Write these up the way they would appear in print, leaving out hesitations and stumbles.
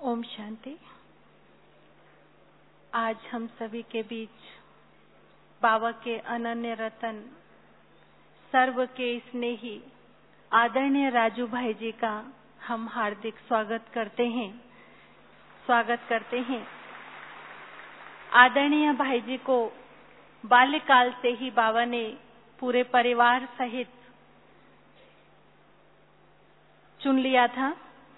ओम शांति। आज हम सभी के बीच बाबा के अनन्य रतन, सर्व के स्नेही आदरणीय राजू भाई जी का हम हार्दिक स्वागत करते हैं। आदरणीय भाई जी को बाल्यकाल से ही बाबा ने पूरे परिवार सहित चुन लिया था।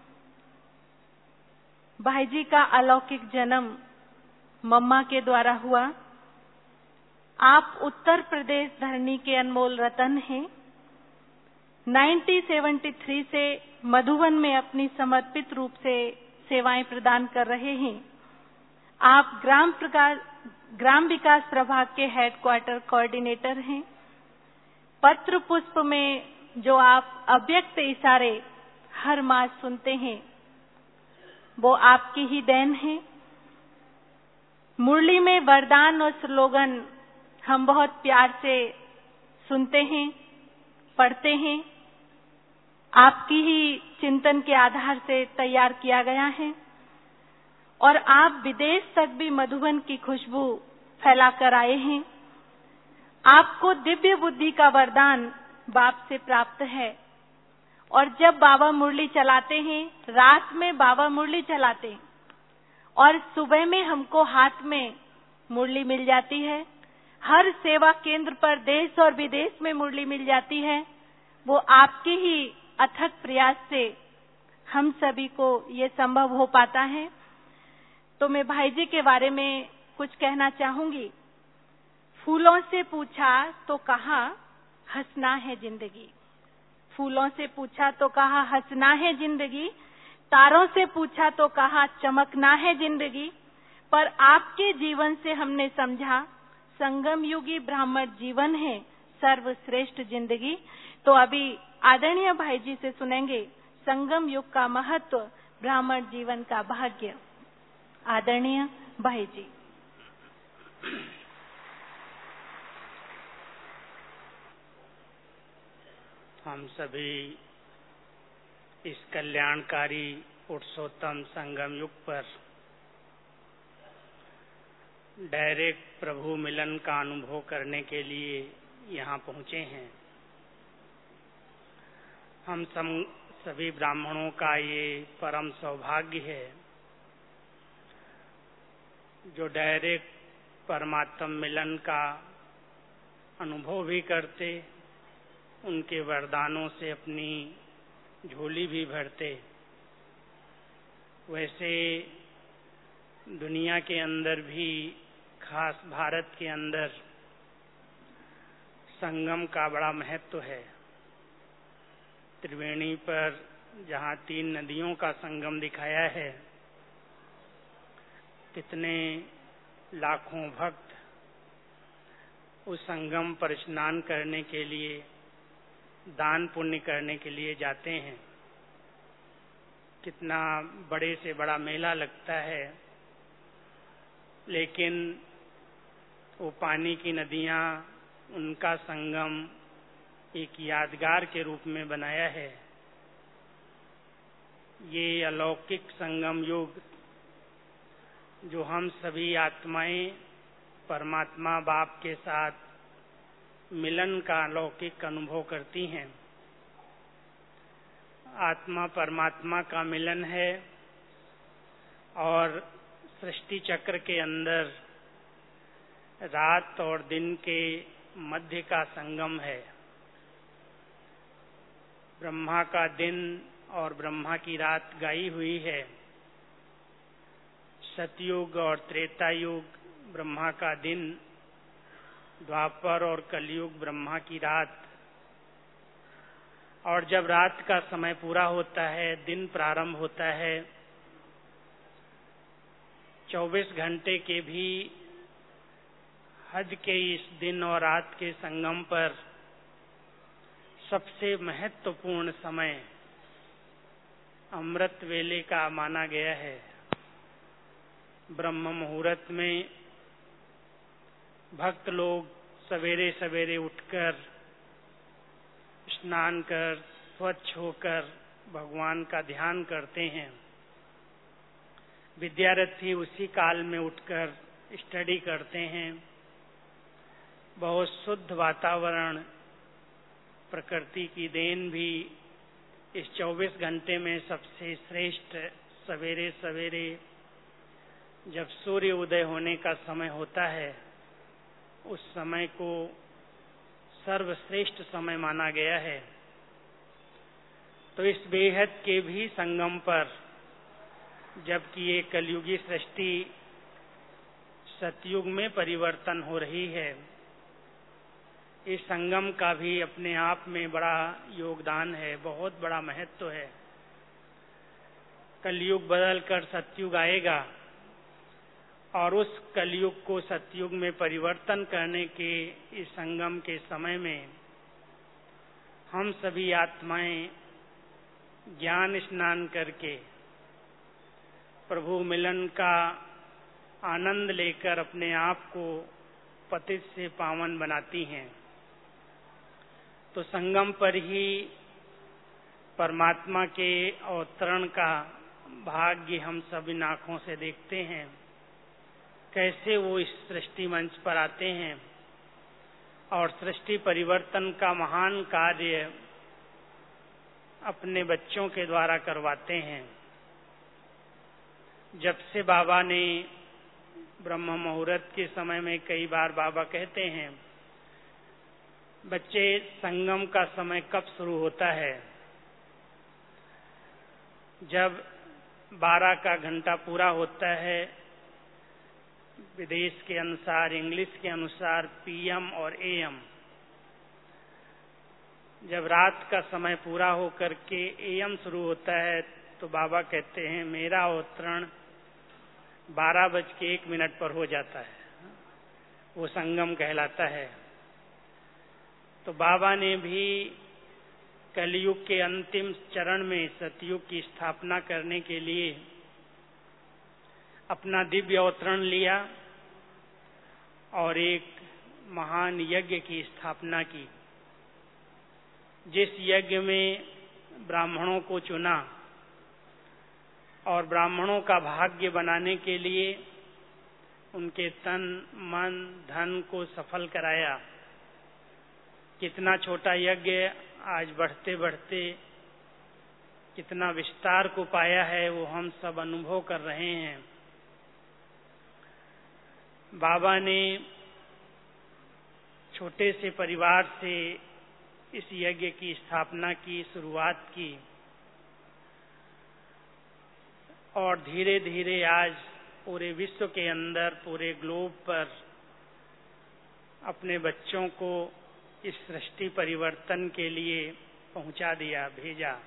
भाई जी का अलौकिक जन्म मम्मा के द्वारा हुआ। आप उत्तर प्रदेश धरनी के अनमोल रतन हैं। 1973 से मधुबन में अपनी समर्पित रूप से सेवाएं प्रदान कर रहे हैं। आप ग्राम विकास प्रभाग के हेडक्वार्टर कोऑर्डिनेटर हैं। पत्र पुष्प में जो आप अव्यक्त इशारे हर मास सुनते हैं, वो आपकी ही देन है। मुरली में वरदान और स्लोगन हम बहुत प्यार से सुनते हैं, पढ़ते हैं। आपकी ही चिंतन के आधार से तैयार किया गया है और आप विदेश तक भी मधुबन की खुशबू फैलाकर आए हैं। आपको दिव्य बुद्धि का वरदान बाप से प्राप्त है और जब बाबा मुरली चलाते हैं, रात में बाबा मुरली चलाते हैं और सुबह में हमको हाथ में मुरली मिल जाती है। हर सेवा केंद्र पर देश और विदेश में मुरली मिल जाती है। वो आपके ही अथक प्रयास से हम सभी को ये संभव हो पाता है। तो मैं भाई जी के बारे में कुछ कहना चाहूंगी। फूलों से पूछा तो कहा हंसना है जिंदगी। फूलों से पूछा तो कहा हंसना है जिंदगी। तारों से पूछा तो कहा चमकना है जिंदगी। पर आपके जीवन से हमने समझा संगम युगी ब्राह्मण जीवन है सर्वश्रेष्ठ जिंदगी। तो अभी आदरणीय भाई जी से सुनेंगे संगम युग का महत्व, ब्राह्मण जीवन का भाग्य। आदरणीय भाई जी। हम सभी इस कल्याणकारी पुरुषोत्तम संगम युग पर डायरेक्ट प्रभु मिलन का अनुभव करने के लिए यहाँ पहुँचे हैं। हम सभी ब्राह्मणों का ये परम सौभाग्य है जो डायरेक्ट परमात्मा मिलन का अनुभव भी करते, उनके वरदानों से अपनी झोली भी भरते। वैसे दुनिया के अंदर भी, खास भारत के अंदर संगम का बड़ा महत्व है। त्रिवेणी पर जहाँ 3 नदियों का संगम दिखाया है, कितने लाखों भक्त उस संगम पर स्नान करने के लिए, दान पुण्य करने के लिए जाते हैं। कितना बड़े से बड़ा मेला लगता है, लेकिन वो पानी की नदियाँ, उनका संगम एक यादगार के रूप में बनाया है। ये अलौकिक संगम युग जो हम सभी आत्माएं परमात्मा बाप के साथ मिलन का अलौकिक अनुभव करती हैं। आत्मा परमात्मा का मिलन है और सृष्टि चक्र के अंदर रात और दिन के मध्य का संगम है। ब्रह्मा का दिन और ब्रह्मा की रात गाई हुई है। सतयुग और त्रेता युग ब्रह्मा का दिन, द्वापर और कलयुग ब्रह्मा की रात। और जब रात का समय पूरा होता है, दिन प्रारंभ होता है, 24 घंटे के भी हद के इस दिन और रात के संगम पर सबसे महत्वपूर्ण समय अमृत वेले का माना गया है। ब्रह्म मुहूर्त में भक्त लोग सवेरे सवेरे उठकर स्नान कर स्वच्छ होकर भगवान का ध्यान करते हैं। विद्यार्थी उसी काल में उठकर स्टडी करते हैं। बहुत शुद्ध वातावरण, प्रकृति की देन भी इस 24 घंटे में सबसे श्रेष्ठ सवेरे सवेरे जब सूर्य उदय होने का समय होता है, उस समय को सर्वश्रेष्ठ समय माना गया है। तो इस बेहद के भी संगम पर, जबकि ये कलयुगी सृष्टि सतयुग में परिवर्तन हो रही है, इस संगम का भी अपने आप में बड़ा योगदान है, बहुत बड़ा महत्व है। कलयुग बदलकर सतयुग आएगा और उस कलयुग को सतयुग में परिवर्तन करने के इस संगम के समय में हम सभी आत्माएं ज्ञान स्नान करके प्रभु मिलन का आनंद लेकर अपने आप को पतित से पावन बनाती हैं। तो संगम पर ही परमात्मा के अवतरण का भाग्य हम सब इन आँखों से देखते हैं। कैसे वो इस सृष्टि मंच पर आते हैं और सृष्टि परिवर्तन का महान कार्य अपने बच्चों के द्वारा करवाते हैं। जब से बाबा ने ब्रह्म मुहूर्त के समय में कई बार बाबा कहते हैं, बच्चे संगम का समय कब शुरू होता है? जब 12 का घंटा पूरा होता है, विदेश के अनुसार, इंग्लिश के अनुसार PM और AM। जब रात का समय पूरा होकर के AM शुरू होता है, तो बाबा कहते हैं मेरा अवतरण 12:01 पर हो जाता है, वो संगम कहलाता है। तो बाबा ने भी कलयुग के अंतिम चरण में सतयुग की स्थापना करने के लिए अपना दिव्य अवतरण लिया और एक महान यज्ञ की स्थापना की, जिस यज्ञ में ब्राह्मणों को चुना और ब्राह्मणों का भाग्य बनाने के लिए उनके तन मन धन को सफल कराया। कितना छोटा यज्ञ आज बढ़ते बढ़ते कितना विस्तार को पाया है, वो हम सब अनुभव कर रहे हैं। बाबा ने छोटे से परिवार से इस यज्ञ की स्थापना की, शुरुआत की और धीरे धीरे आज पूरे विश्व के अंदर, पूरे ग्लोब पर अपने बच्चों को इस सृष्टि परिवर्तन के लिए पहुंचा दिया, भेजा।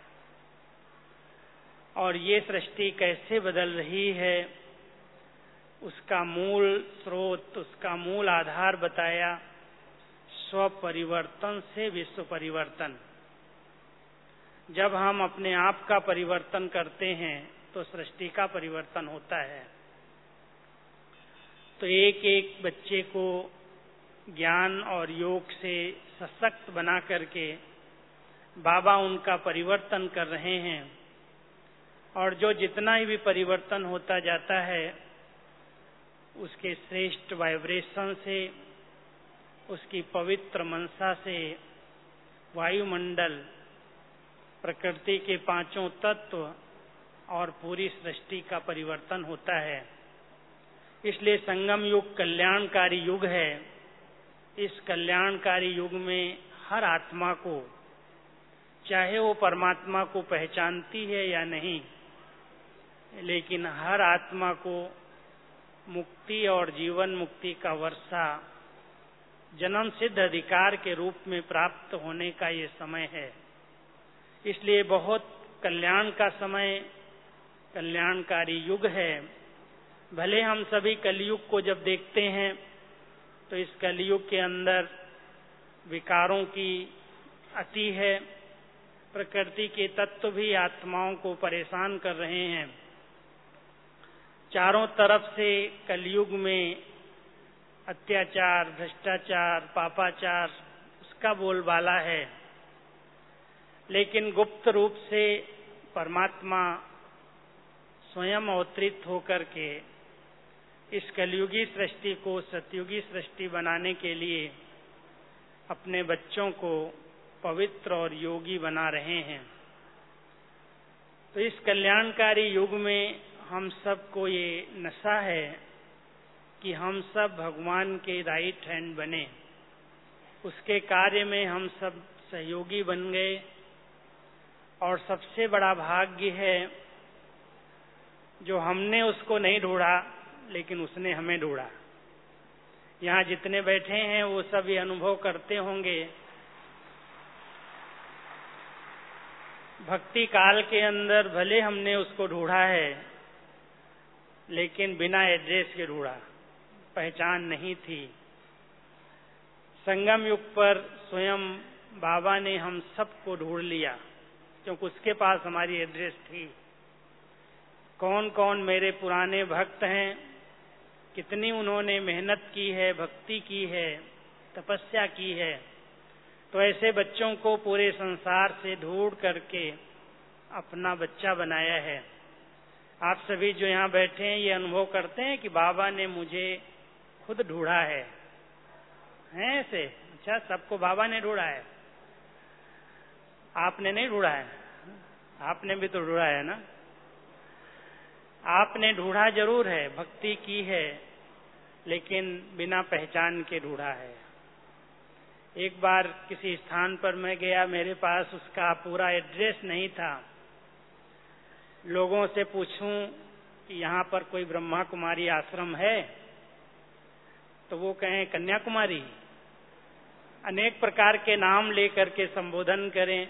और ये सृष्टि कैसे बदल रही है, उसका मूल स्रोत, उसका मूल आधार बताया, स्व परिवर्तन से विश्व परिवर्तन। जब हम अपने आप का परिवर्तन करते हैं तो सृष्टि का परिवर्तन होता है। तो एक एक बच्चे को ज्ञान और योग से सशक्त बना करके बाबा उनका परिवर्तन कर रहे हैं। और जो जितना ही भी परिवर्तन होता जाता है, उसके श्रेष्ठ वाइब्रेशन से, उसकी पवित्र मनसा से वायुमंडल, प्रकृति के 5 तत्व और पूरी सृष्टि का परिवर्तन होता है। इसलिए संगम युग कल्याणकारी युग है। इस कल्याणकारी युग में हर आत्मा को, चाहे वो परमात्मा को पहचानती है या नहीं, लेकिन हर आत्मा को मुक्ति और जीवन मुक्ति का वर्षा जन्म सिद्ध अधिकार के रूप में प्राप्त होने का ये समय है। इसलिए बहुत कल्याण का समय, कल्याणकारी युग है। भले हम सभी कलयुग को जब देखते हैं तो इस कलयुग के अंदर विकारों की अति है, प्रकृति के तत्व भी आत्माओं को परेशान कर रहे हैं। चारों तरफ से कलयुग में अत्याचार, भ्रष्टाचार, पापाचार, उसका बोलबाला है। लेकिन गुप्त रूप से परमात्मा स्वयं अवतरित होकर के इस कलयुगी सृष्टि को सतयुगी सृष्टि बनाने के लिए अपने बच्चों को पवित्र और योगी बना रहे हैं। तो इस कल्याणकारी युग में हम सबको ये नशा है कि हम सब भगवान के राइट हैंड बने, उसके कार्य में हम सब सहयोगी बन गए। और सबसे बड़ा भाग्य है जो हमने उसको नहीं ढूंढा लेकिन उसने हमें ढूंढा। यहाँ जितने बैठे हैं वो सब ये अनुभव करते होंगे, भक्ति काल के अंदर भले हमने उसको ढूंढा है लेकिन बिना एड्रेस के ढूंढा, पहचान नहीं थी। संगम युग पर स्वयं बाबा ने हम सबको ढूंढ लिया क्योंकि उसके पास हमारी एड्रेस थी। कौन कौन मेरे पुराने भक्त हैं, कितनी उन्होंने मेहनत की है, भक्ति की है, तपस्या की है। तो ऐसे बच्चों को पूरे संसार से ढूंढ करके अपना बच्चा बनाया है। आप सभी जो यहाँ बैठे हैं ये अनुभव करते हैं कि बाबा ने मुझे खुद ढूंढा है ऐसे? अच्छा, सबको बाबा ने ढूंढा है, आपने नहीं ढूंढा है? आपने भी तो ढूंढा है ना। आपने ढूंढा जरूर है, भक्ति की है, लेकिन बिना पहचान के ढूंढा है। एक बार किसी स्थान पर मैं गया, मेरे पास उसका पूरा एड्रेस नहीं था। लोगों से पूछूं कि यहाँ पर कोई ब्रह्मा कुमारी आश्रम है, तो वो कहें कन्याकुमारी, अनेक प्रकार के नाम लेकर के संबोधन करें।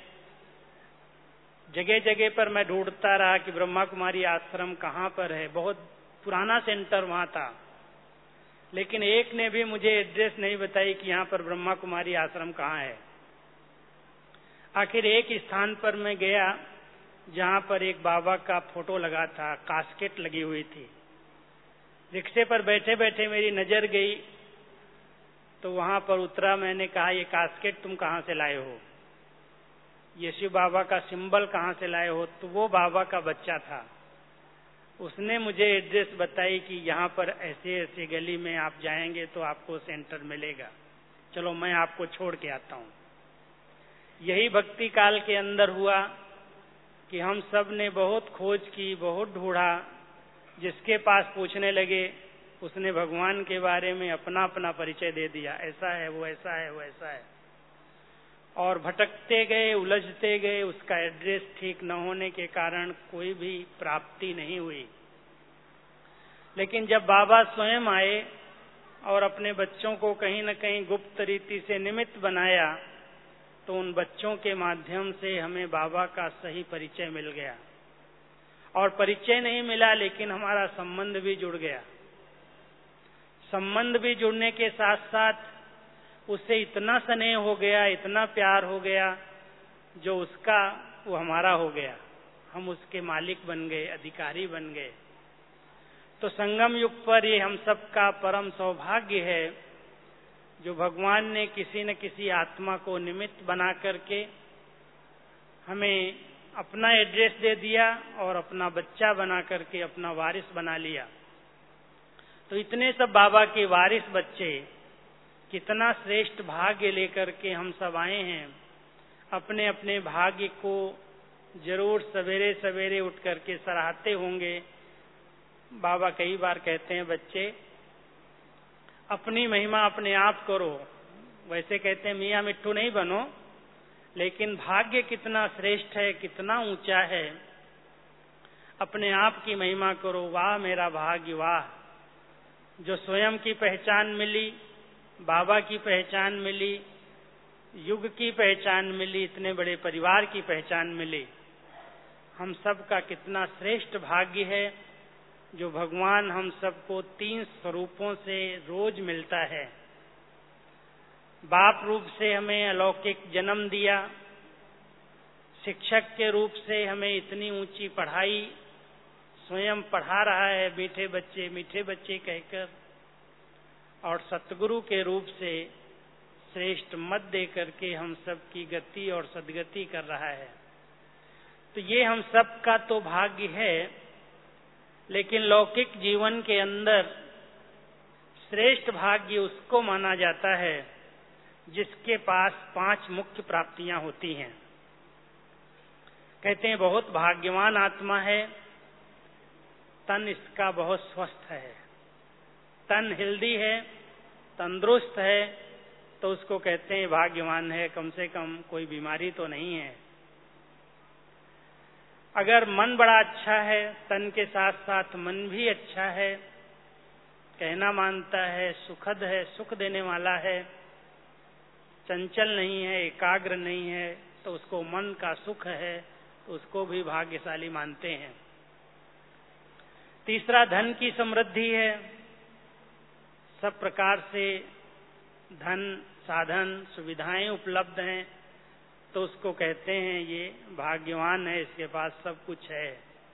जगह जगह पर मैं ढूंढता रहा कि ब्रह्मा कुमारी आश्रम कहाँ पर है, बहुत पुराना सेंटर वहाँ था, लेकिन एक ने भी मुझे एड्रेस नहीं बताई कि यहाँ पर ब्रह्मा कुमारी आश्रम कहाँ है। आखिर एक स्थान पर मैं गया जहाँ पर एक बाबा का फोटो लगा था, कास्केट लगी हुई थी। रिक्शे पर बैठे बैठे मेरी नजर गई तो वहां पर उतरा। मैंने कहा, ये कास्केट तुम कहाँ से लाए हो, ये शिव बाबा का सिंबल कहाँ से लाए हो? तो वो बाबा का बच्चा था, उसने मुझे एड्रेस बताई कि यहाँ पर ऐसे ऐसे गली में आप जाएंगे तो आपको सेंटर मिलेगा, चलो मैं आपको छोड़ के आता हूँ। यही भक्ति काल के अंदर हुआ कि हम सब ने बहुत खोज की, बहुत ढूंढा। जिसके पास पूछने लगे उसने भगवान के बारे में अपना अपना परिचय दे दिया, ऐसा है, वो ऐसा है, वो ऐसा है। और भटकते गए, उलझते गए, उसका एड्रेस ठीक न होने के कारण कोई भी प्राप्ति नहीं हुई। लेकिन जब बाबा स्वयं आए और अपने बच्चों को कहीं न कहीं गुप्त रीति से निमित्त बनाया, तो उन बच्चों के माध्यम से हमें बाबा का सही परिचय मिल गया। और परिचय नहीं मिला लेकिन हमारा संबंध भी जुड़ गया। संबंध भी जुड़ने के साथ साथ उससे इतना स्नेह हो गया, इतना प्यार हो गया, जो उसका वो हमारा हो गया। हम उसके मालिक बन गए, अधिकारी बन गए। तो संगम युग पर ये हम सबका परम सौभाग्य है जो भगवान ने किसी न किसी आत्मा को निमित्त बना करके हमें अपना एड्रेस दे दिया और अपना बच्चा बना करके अपना वारिस बना लिया। तो इतने सब बाबा के वारिस बच्चे, कितना श्रेष्ठ भाग्य लेकर के हम सब आए हैं। अपने अपने भाग्य को जरूर सवेरे सवेरे उठ करके सराहते होंगे। बाबा कई बार कहते हैं, बच्चे अपनी महिमा अपने आप करो। वैसे कहते हैं मियाँ मिट्ठू नहीं बनो, लेकिन भाग्य कितना श्रेष्ठ है, कितना ऊंचा है। अपने आप की महिमा करो। वाह मेरा भाग्य, वाह, जो स्वयं की पहचान मिली, बाबा की पहचान मिली, युग की पहचान मिली, इतने बड़े परिवार की पहचान मिली। हम सब का कितना श्रेष्ठ भाग्य है जो भगवान हम सबको 3 स्वरूपों से रोज मिलता है। बाप रूप से हमें अलौकिक जन्म दिया, शिक्षक के रूप से हमें इतनी ऊंची पढ़ाई, स्वयं पढ़ा रहा है मीठे बच्चे कहकर, और सतगुरु के रूप से श्रेष्ठ मत दे करके हम सब की गति और सदगति कर रहा है। तो ये हम सब का तो भाग्य है लेकिन लौकिक जीवन के अंदर श्रेष्ठ भाग्य उसको माना जाता है जिसके पास 5 मुख्य प्राप्तियां होती हैं। कहते हैं बहुत भाग्यवान आत्मा है, तन इसका बहुत स्वस्थ है, तन हेल्दी है, तंदुरुस्त है, तो उसको कहते हैं भाग्यवान है, कम से कम कोई बीमारी तो नहीं है। अगर मन बड़ा अच्छा है, तन के साथ साथ मन भी अच्छा है, कहना मानता है, सुखद है, सुख देने वाला है, चंचल नहीं है, एकाग्र नहीं है, तो उसको मन का सुख है, तो उसको भी भाग्यशाली मानते हैं। तीसरा, धन की समृद्धि है, सब प्रकार से धन, साधन, सुविधाएं उपलब्ध हैं, तो उसको कहते हैं ये भाग्यवान है, इसके पास सब कुछ है।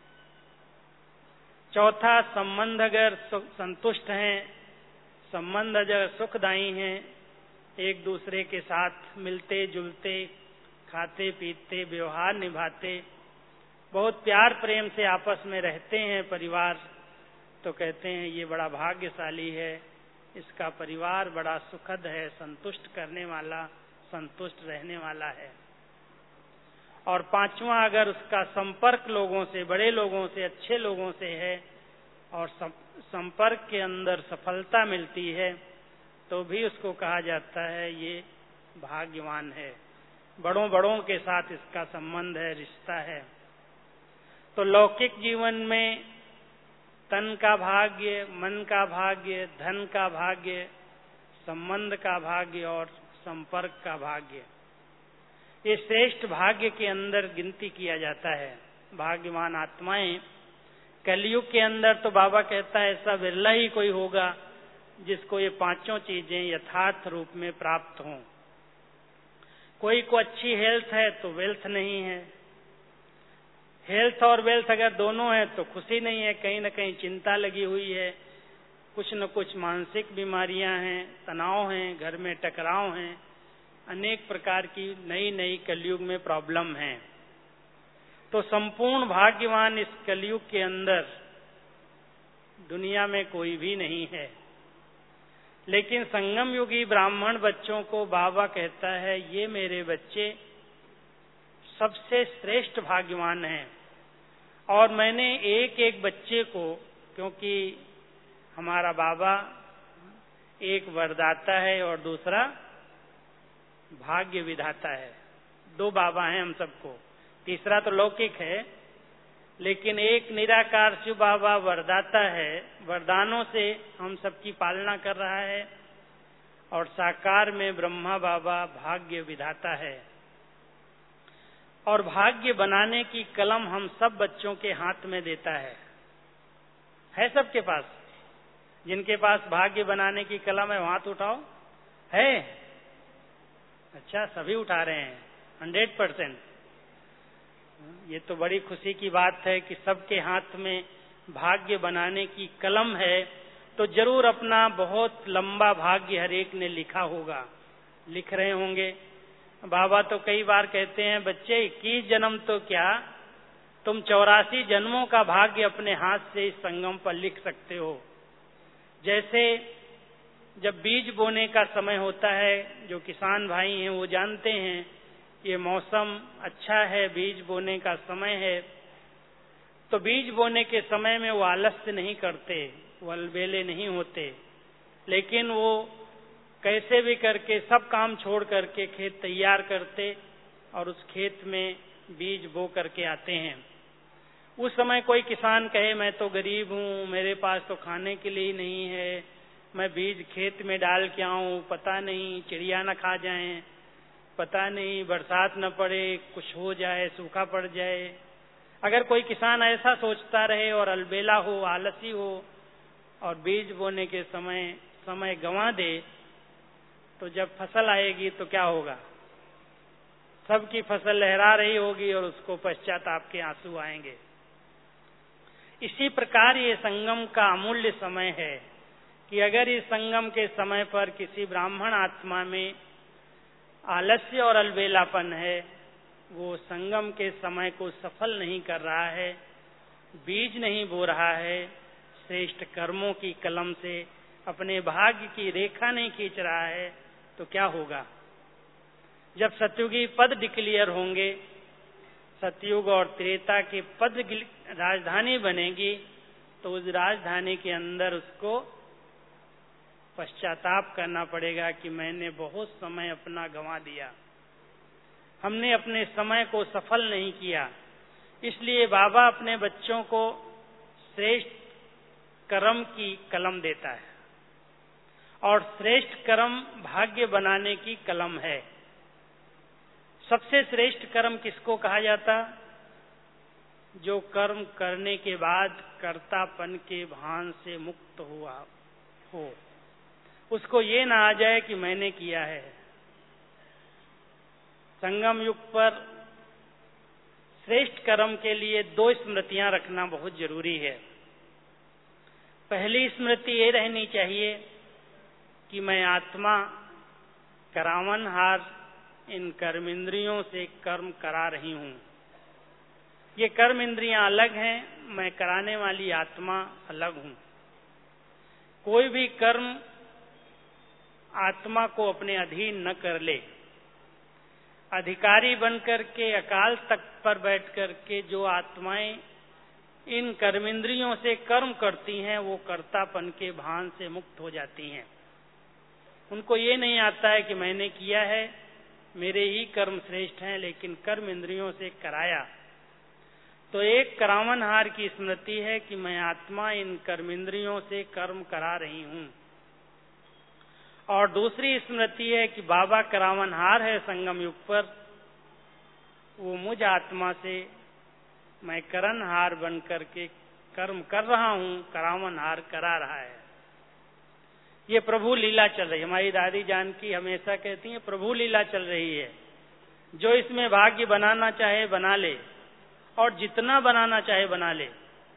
चौथा, संबंध अगर संतुष्ट हैं, संबंध अगर सुखदायी हैं, एक दूसरे के साथ मिलते जुलते, खाते पीते, व्यवहार निभाते, बहुत प्यार प्रेम से आपस में रहते हैं परिवार, तो कहते हैं ये बड़ा भाग्यशाली है, इसका परिवार बड़ा सुखद है, संतुष्ट करने वाला, संतुष्ट रहने वाला है। और पांचवा, अगर उसका संपर्क लोगों से, बड़े लोगों से, अच्छे लोगों से है और संपर्क के अंदर सफलता मिलती है, तो भी उसको कहा जाता है ये भाग्यवान है, बड़ों के साथ इसका संबंध है, रिश्ता है। तो लौकिक जीवन में तन का भाग्य, मन का भाग्य, धन का भाग्य, संबंध का भाग्य और संपर्क का भाग्य, ये श्रेष्ठ भाग्य के अंदर गिनती किया जाता है। भाग्यवान आत्माएं कलयुग के अंदर तो बाबा कहता है ऐसा विरला ही कोई होगा जिसको ये पांचों चीजें यथार्थ रूप में प्राप्त हों। कोई को अच्छी हेल्थ है तो वेल्थ नहीं है, हेल्थ और वेल्थ अगर दोनों है तो खुशी नहीं है, कहीं न कहीं चिंता लगी हुई है, कुछ न कुछ मानसिक बीमारियां हैं, तनाव हैं, घर में टकराव हैं, अनेक प्रकार की नई नई कलयुग में प्रॉब्लम है। तो संपूर्ण भाग्यवान इस कलयुग के अंदर दुनिया में कोई भी नहीं है। लेकिन संगम युगी ब्राह्मण बच्चों को बाबा कहता है ये मेरे बच्चे सबसे श्रेष्ठ भाग्यवान हैं, और मैंने एक एक बच्चे को, क्योंकि हमारा बाबा एक वरदाता है और दूसरा भाग्य विधाता है, 2 बाबा हैं हम सबको, तीसरा तो लौकिक है, लेकिन एक निराकार शिव बाबा वरदाता है, वरदानों से हम सबकी पालना कर रहा है, और साकार में ब्रह्मा बाबा भाग्य विधाता है। और भाग्य बनाने की कलम हम सब बच्चों के हाथ में देता है सबके पास? जिनके पास भाग्य बनाने की कलम है वो हाथ उठाओ। है? अच्छा, सभी उठा रहे हैं, 100%। ये तो बड़ी खुशी की बात है कि सबके हाथ में भाग्य बनाने की कलम है, तो जरूर अपना बहुत लंबा भाग्य हर एक ने लिखा होगा, लिख रहे होंगे। बाबा तो कई बार कहते हैं बच्चे 21 जन्म तो क्या, तुम 84 जन्मों का भाग्य अपने हाथ से इस संगम पर लिख सकते हो। जैसे जब बीज बोने का समय होता है, जो किसान भाई हैं वो जानते हैं ये मौसम अच्छा है, बीज बोने का समय है, तो बीज बोने के समय में वो आलस्य नहीं करते, वो अलबेले नहीं होते, लेकिन वो कैसे भी करके सब काम छोड़ करके खेत तैयार करते और उस खेत में बीज बो करके आते हैं। उस समय कोई किसान कहे मैं तो गरीब हूँ, मेरे पास तो खाने के लिए नहीं है, मैं बीज खेत में डाल के आऊं, पता नहीं चिड़िया न खा जाएं, पता नहीं बरसात न पड़े, कुछ हो जाए, सूखा पड़ जाए। अगर कोई किसान ऐसा सोचता रहे और अलबेला हो, आलसी हो और बीज बोने के समय गंवा दे, तो जब फसल आएगी तो क्या होगा? सबकी फसल लहरा रही होगी और उसको पश्चाताप के आंसू आएंगे। इसी प्रकार ये संगम का अमूल्य समय है कि अगर इस संगम के समय पर किसी ब्राह्मण आत्मा में आलस्य और अलबेलापन है, वो संगम के समय को सफल नहीं कर रहा है, बीज नहीं बो रहा है, श्रेष्ठ कर्मों की कलम से अपने भाग्य की रेखा नहीं खींच रहा है, तो क्या होगा? जब सतयुगी पद डिक्लेयर होंगे, सतयुग और त्रेता के पद राजधानी बनेगी, तो उस राजधानी के अंदर उसको पश्चाताप करना पड़ेगा कि मैंने बहुत समय अपना गंवा दिया, हमने अपने समय को सफल नहीं किया। इसलिए बाबा अपने बच्चों को श्रेष्ठ कर्म की कलम देता है, और श्रेष्ठ कर्म भाग्य बनाने की कलम है। सबसे श्रेष्ठ कर्म किसको कहा जाता? जो कर्म करने के बाद कर्तापन के भान से मुक्त हुआ हो, उसको ये ना आ जाए कि मैंने किया है। संगम युग पर श्रेष्ठ कर्म के लिए 2 स्मृतियां रखना बहुत जरूरी है। पहली स्मृति ये रहनी चाहिए कि मैं आत्मा करावनहार इन कर्मेंद्रियों से कर्म करा रही हूं। ये कर्म इंद्रियां अलग हैं, मैं कराने वाली आत्मा अलग हूं। कोई भी कर्म आत्मा को अपने अधीन न कर ले। अधिकारी बनकर के अकाल तख्त पर बैठ कर के जो आत्माएं इन कर्मेंद्रियों से कर्म करती हैं, वो कर्तापन के भान से मुक्त हो जाती हैं। उनको ये नहीं आता है कि मैंने किया है, मेरे ही कर्म श्रेष्ठ हैं, लेकिन कर्म इंद्रियों से कराया। तो एक करावनहार की स्मृति है कि मैं आत्मा इन कर्मेंद्रियों से कर्म करा रही हूं, और दूसरी स्मृति है कि बाबा करावनहार है संगम युग पर, वो मुझ आत्मा से मैं करनहार बन करके कर्म कर रहा हूं, करावनहार करा रहा है। ये प्रभु लीला चल रही है। हमारी दादी जानकी हमेशा कहती है प्रभु लीला चल रही है। जो इसमें भाग्य बनाना चाहे बना ले, और जितना बनाना चाहे बना ले।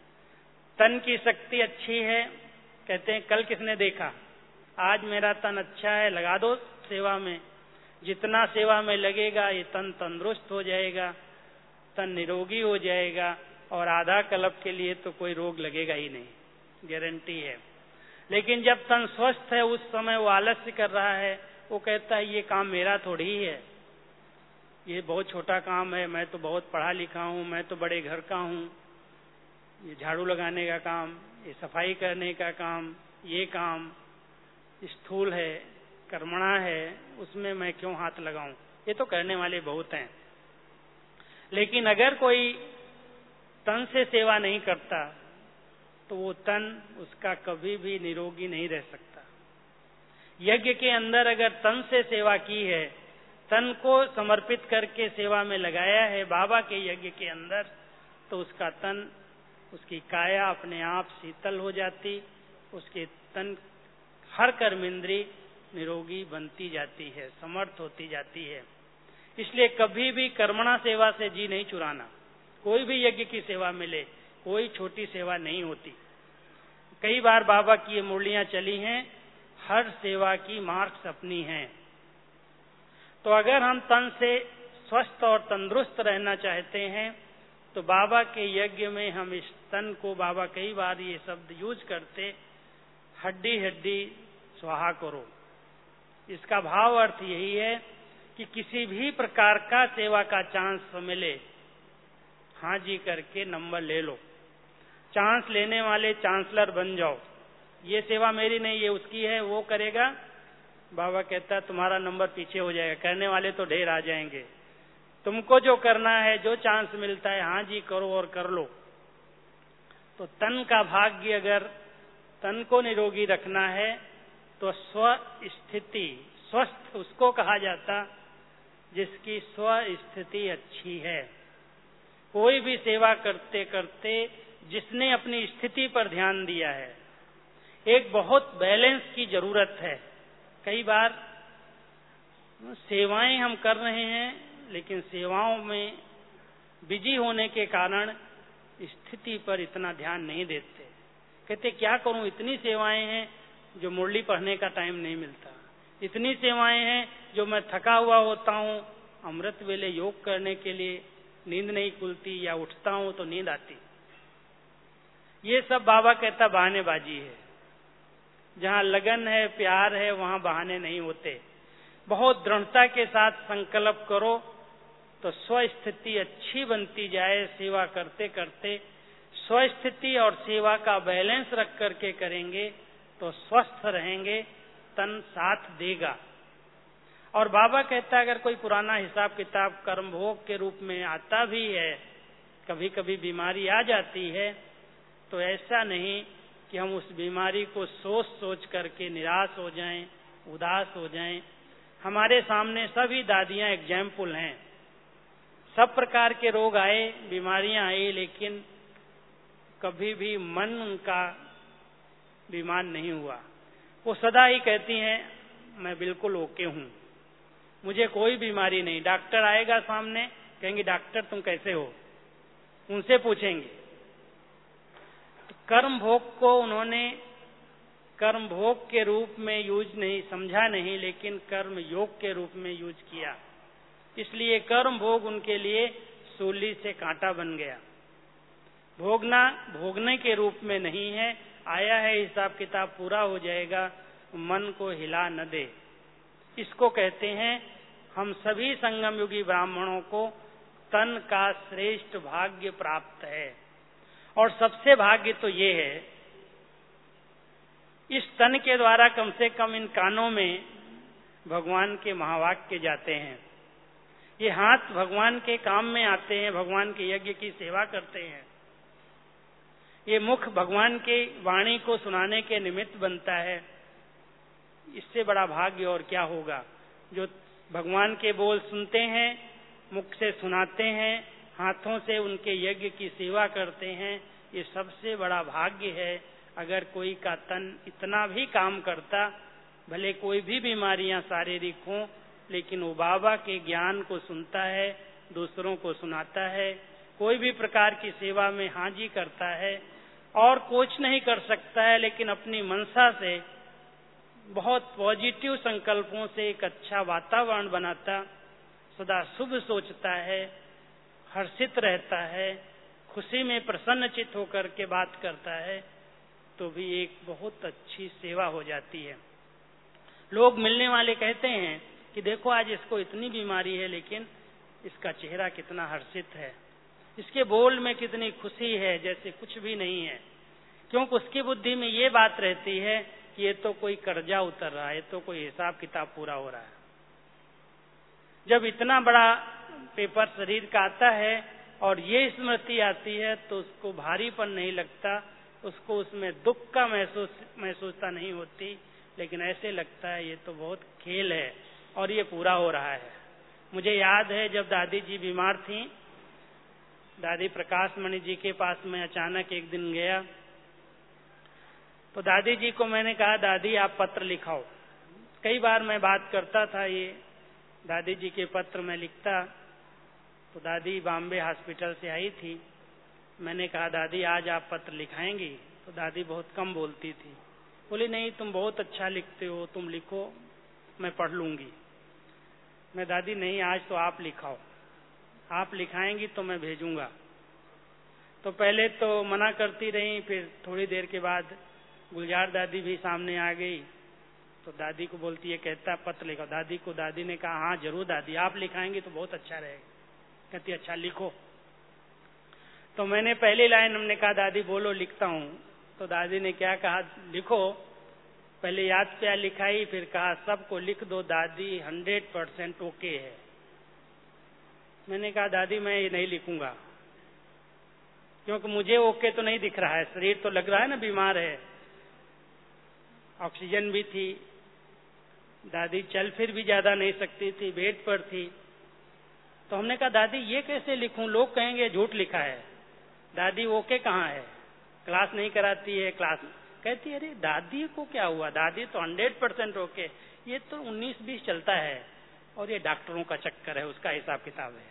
तन की शक्ति अच्छी है, कहते हैं कल किसने देखा, आज मेरा तन अच्छा है, लगा दो सेवा में। जितना सेवा में लगेगा ये तन तंदुरुस्त हो जाएगा, तन निरोगी हो जाएगा, और आधा कल्प के लिए तो कोई रोग लगेगा ही नहीं, गारंटी है। लेकिन जब तन स्वस्थ है उस समय वो आलस्य कर रहा है, वो कहता है ये काम मेरा थोड़ी ही है, ये बहुत छोटा काम है, मैं तो बहुत पढ़ा लिखा हूँ, मैं तो बड़े घर का हूँ, ये झाड़ू लगाने का काम, ये सफाई करने का काम, ये काम स्थूल है, कर्मणा है, उसमें मैं क्यों हाथ लगाऊं। ये तो करने वाले बहुत हैं। लेकिन अगर कोई तन से सेवा नहीं करता तो वो तन उसका कभी भी निरोगी नहीं रह सकता। यज्ञ के अंदर अगर तन से सेवा की है, तन को समर्पित करके सेवा में लगाया है बाबा के यज्ञ के अंदर, तो उसका तन, उसकी काया अपने आप शीतल हो जाती, उसके तन हर कर्मेंद्री निरोगी बनती जाती है, समर्थ होती जाती है। इसलिए कभी भी कर्मणा सेवा से जी नहीं चुराना। कोई भी यज्ञ की सेवा मिले, कोई छोटी सेवा नहीं होती। कई बार बाबा की ये मुरलियां चली हैं, हर सेवा की मार्क्स अपनी हैं। तो अगर हम तन से स्वस्थ और तंदुरुस्त रहना चाहते हैं, तो बाबा के यज्ञ में हम इस तन को, बाबा कई बार ये शब्द यूज करते, हड्डी हड्डी स्वाहा करो। इसका भाव अर्थ यही है कि किसी भी प्रकार का सेवा का चांस मिले, हाँ जी करके नंबर ले लो। चांस लेने वाले चांसलर बन जाओ। ये सेवा मेरी नहीं, ये उसकी है, वो करेगा। बाबा कहता है तुम्हारा नंबर पीछे हो जाएगा, करने वाले तो ढेर आ जाएंगे। तुमको जो करना है, जो चांस मिलता है, हाँ जी करो और कर लो। तो तन का भाग्य, अगर तन को निरोगी रखना है तो स्व स्थिति, स्वस्थ उसको कहा जाता जिसकी स्व स्थिति अच्छी है। कोई भी सेवा करते करते जिसने अपनी स्थिति पर ध्यान दिया है। एक बहुत बैलेंस की जरूरत है। कई बार सेवाएं हम कर रहे हैं, लेकिन सेवाओं में बिजी होने के कारण स्थिति पर इतना ध्यान नहीं देते। कहते क्या करूं, इतनी सेवाएं हैं जो मुरली पढ़ने का टाइम नहीं मिलता, इतनी सेवाएं हैं जो मैं थका हुआ होता हूं, अमृत वेले योग करने के लिए नींद नहीं खुलती, या उठता हूं तो नींद आती। ये सब बाबा कहता बहानेबाजी है। जहाँ लगन है, प्यार है, वहाँ बहाने नहीं होते। बहुत दृढ़ता के साथ संकल्प करो तो स्वस्थिति अच्छी बनती जाए। सेवा करते करते स्वस्थिति और सेवा का बैलेंस रख करके करेंगे तो स्वस्थ रहेंगे, तन साथ देगा। और बाबा कहता है अगर कोई पुराना हिसाब किताब कर्म भोग के रूप में आता भी है, कभी कभी बीमारी आ जाती है, तो ऐसा नहीं कि हम उस बीमारी को सोच सोच करके निराश हो जाएं, उदास हो जाएं। हमारे सामने सभी दादियां एग्जाम्पल हैं। सब प्रकार के रोग आए, बीमारियां आई, लेकिन कभी भी मन उनका बीमार नहीं हुआ। वो सदा ही कहती हैं मैं बिल्कुल ओके हूं, मुझे कोई बीमारी नहीं। डॉक्टर आएगा सामने, कहेंगे डॉक्टर तुम कैसे हो, उनसे पूछेंगे। तो कर्म भोग को उन्होंने कर्म भोग के रूप में यूज नहीं समझा नहीं, लेकिन कर्म योग के रूप में यूज किया। इसलिए कर्म भोग उनके लिए सूली से कांटा बन गया। भोगना भोगने के रूप में नहीं है, आया है हिसाब किताब पूरा हो जाएगा, मन को हिला न दे। इसको कहते हैं हम सभी संगम युगी ब्राह्मणों को तन का श्रेष्ठ भाग्य प्राप्त है। और सबसे भाग्य तो ये है, इस तन के द्वारा कम से कम इन कानों में भगवान के महावाक्य जाते हैं। ये हाथ भगवान के काम में आते हैं, भगवान के यज्ञ की सेवा करते हैं। ये मुख भगवान के वाणी को सुनाने के निमित्त बनता है। इससे बड़ा भाग्य और क्या होगा। जो भगवान के बोल सुनते हैं, मुख से सुनाते हैं, हाथों से उनके यज्ञ की सेवा करते हैं, ये सबसे बड़ा भाग्य है। अगर कोई का तन इतना भी काम करता, भले कोई भी बीमारियां शारीरिक हों, लेकिन वो बाबा के ज्ञान को सुनता है, दूसरों को सुनाता है, कोई भी प्रकार की सेवा में हाजिर करता है, और कुछ नहीं कर सकता है, लेकिन अपनी मनसा से बहुत पॉजिटिव संकल्पों से एक अच्छा वातावरण बनाता, सदा शुभ सोचता है, हर्षित रहता है, खुशी में प्रसन्नचित होकर के बात करता है, तो भी एक बहुत अच्छी सेवा हो जाती है। लोग मिलने वाले कहते हैं कि देखो आज इसको इतनी बीमारी है, लेकिन इसका चेहरा कितना हर्षित है, इसके बोल में कितनी खुशी है, जैसे कुछ भी नहीं है। क्योंकि उसकी बुद्धि में ये बात रहती है कि ये तो कोई कर्जा उतर रहा है, ये तो कोई हिसाब किताब पूरा हो रहा है। जब इतना बड़ा पेपर शरीर का आता है और ये स्मृति आती है, तो उसको भारीपन नहीं लगता, उसको उसमें दुख का महसूसता नहीं होती, लेकिन ऐसे लगता है ये तो बहुत खेल है और ये पूरा हो रहा है। मुझे याद है जब दादी जी बीमार थी, दादी प्रकाश मणि जी के पास में अचानक एक दिन गया, तो दादी जी को मैंने कहा दादी आप पत्र लिखाओ। कई बार मैं बात करता था, ये दादी जी के पत्र मैं लिखता। तो दादी बॉम्बे हॉस्पिटल से आई थी, मैंने कहा दादी आज आप पत्र लिखाएंगी? तो दादी बहुत कम बोलती थी, बोली नहीं तुम बहुत अच्छा लिखते हो, तुम लिखो मैं पढ़ लूंगी। मैं दादी नहीं आज तो आप लिखाओ, आप लिखाएंगी तो मैं भेजूंगा। तो पहले तो मना करती रही, फिर थोड़ी देर के बाद गुलजार दादी भी सामने आ गई, तो दादी को बोलती है कहता पत्र लिखो। दादी ने कहा हाँ जरूर दादी आप लिखाएंगी तो बहुत अच्छा रहेगा। कहती अच्छा लिखो। तो मैंने पहली लाइन हमने कहा दादी बोलो लिखता हूँ। तो दादी ने क्या कहा लिखो। पहले याद क्या लिखाई, फिर कहा सबको लिख दो दादी 100% ओके है। मैंने कहा दादी मैं ये नहीं लिखूंगा, क्योंकि मुझे ओके तो नहीं दिख रहा है, शरीर तो लग रहा है ना बीमार है, ऑक्सीजन भी थी, दादी चल फिर भी ज्यादा नहीं सकती थी, बेड पर थी। तो हमने कहा दादी ये कैसे लिखूं, लोग कहेंगे झूठ लिखा है। दादी ओके कहाँ है, क्लास नहीं कराती है, क्लास कहती है अरे दादी को क्या हुआ, दादी तो 100% ओके, ये तो 19-20 चलता है और ये डॉक्टरों का चक्कर है, उसका हिसाब किताब है।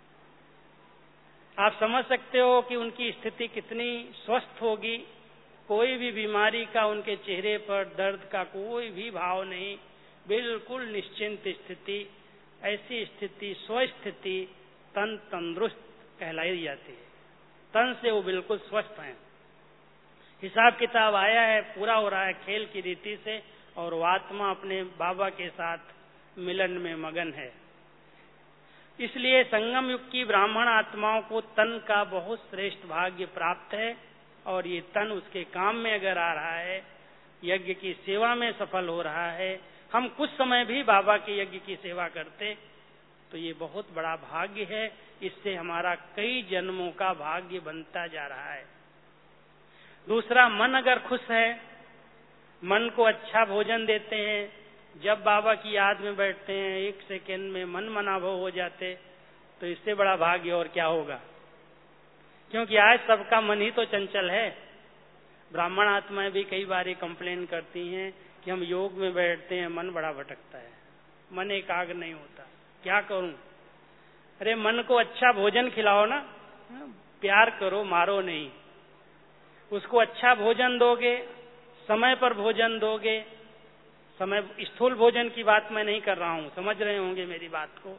आप समझ सकते हो कि उनकी स्थिति कितनी स्वस्थ होगी। कोई भी बीमारी का उनके चेहरे पर दर्द का कोई भी भाव नहीं, बिल्कुल निश्चिंत स्थिति। ऐसी स्थिति स्वस्थिति तन तंदुरुस्त कहलाई जाती है, तन से वो बिल्कुल स्वस्थ हैं। हिसाब किताब आया है, पूरा हो रहा है खेल की रीति से, और वो आत्मा अपने बाबा के साथ मिलन में मगन है। इसलिए संगम युग की ब्राह्मण आत्माओं को तन का बहुत श्रेष्ठ भाग्य प्राप्त है, और ये तन उसके काम में अगर आ रहा है, यज्ञ की सेवा में सफल हो रहा है, हम कुछ समय भी बाबा के यज्ञ की सेवा करते तो ये बहुत बड़ा भाग्य है। इससे हमारा कई जन्मों का भाग्य बनता जा रहा है। दूसरा, मन अगर खुश है, मन को अच्छा भोजन देते हैं, जब बाबा की याद में बैठते हैं 1 सेकेंड में मन मनाभव हो जाते, तो इससे बड़ा भाग्य और क्या होगा। क्योंकि आज सबका मन ही तो चंचल है। ब्राह्मण आत्माएं भी कई बार कंप्लेन करती हैं कि हम योग में बैठते हैं, मन बड़ा भटकता है, मन एकाग्र नहीं होता, क्या करूं। अरे मन को अच्छा भोजन खिलाओ ना, प्यार करो, मारो नहीं। उसको अच्छा भोजन दोगे, समय पर भोजन दोगे, समय स्थूल भोजन की बात मैं नहीं कर रहा हूं, समझ रहे होंगे मेरी बात को।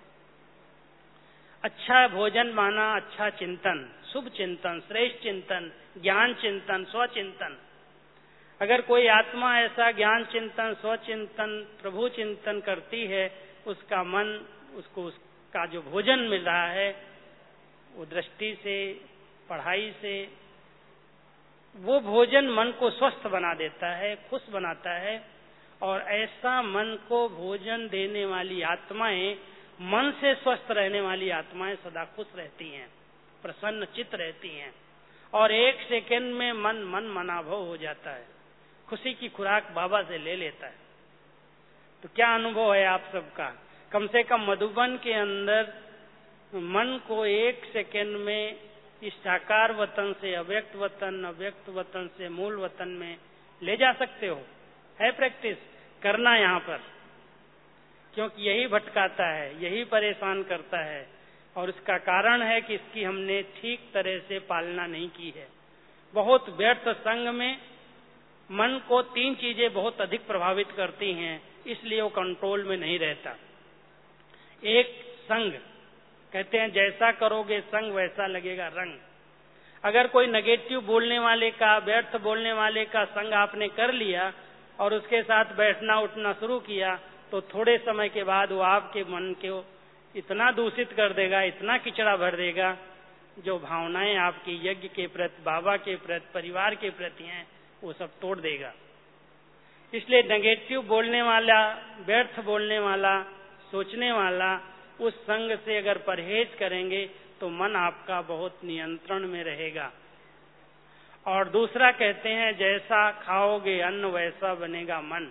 अच्छा भोजन माना अच्छा चिंतन, शुभ चिंतन, श्रेष्ठ चिंतन, ज्ञान चिंतन, स्वचिंतन। अगर कोई आत्मा ऐसा ज्ञान चिंतन, स्वचिंतन, प्रभु चिंतन करती है, उसका मन, उसको उसका जो भोजन मिल रहा है, वो दृष्टि से, पढ़ाई से, वो भोजन मन को स्वस्थ बना देता है, खुश बनाता है। और ऐसा मन को भोजन देने वाली आत्माएं, मन से स्वस्थ रहने वाली आत्माएं सदा खुश रहती हैं, प्रसन्न चित्त रहती हैं, और 1 सेकेंड में मन मनाभव हो जाता है, खुशी की खुराक बाबा से ले लेता है। तो क्या अनुभव है आप सबका? कम से कम मधुबन के अंदर मन को 1 सेकेंड में इस साकार वतन से अव्यक्त वतन, अव्यक्त वतन से मूल वतन में ले जा सकते हो। है प्रैक्टिस करना यहाँ पर, क्योंकि यही भटकाता है, यही परेशान करता है, और इसका कारण है कि इसकी हमने ठीक तरह से पालना नहीं की है। बहुत व्यर्थ संग में मन को 3 चीजें बहुत अधिक प्रभावित करती हैं, इसलिए वो कंट्रोल में नहीं रहता। एक, संग, कहते हैं जैसा करोगे संग वैसा लगेगा रंग। अगर कोई नेगेटिव बोलने वाले का, व्यर्थ बोलने वाले का संग आपने कर लिया और उसके साथ बैठना उठना शुरू किया, तो थोड़े समय के बाद वो आपके मन को इतना दूषित कर देगा, इतना किचड़ा भर देगा, जो भावनाएं आपकी यज्ञ के प्रति, बाबा के प्रति, परिवार के प्रति हैं, वो सब तोड़ देगा। इसलिए नेगेटिव बोलने वाला, व्यर्थ बोलने वाला, सोचने वाला, उस संग से अगर परहेज करेंगे तो मन आपका बहुत नियंत्रण में रहेगा। और दूसरा कहते हैं जैसा खाओगे अन्न वैसा बनेगा मन।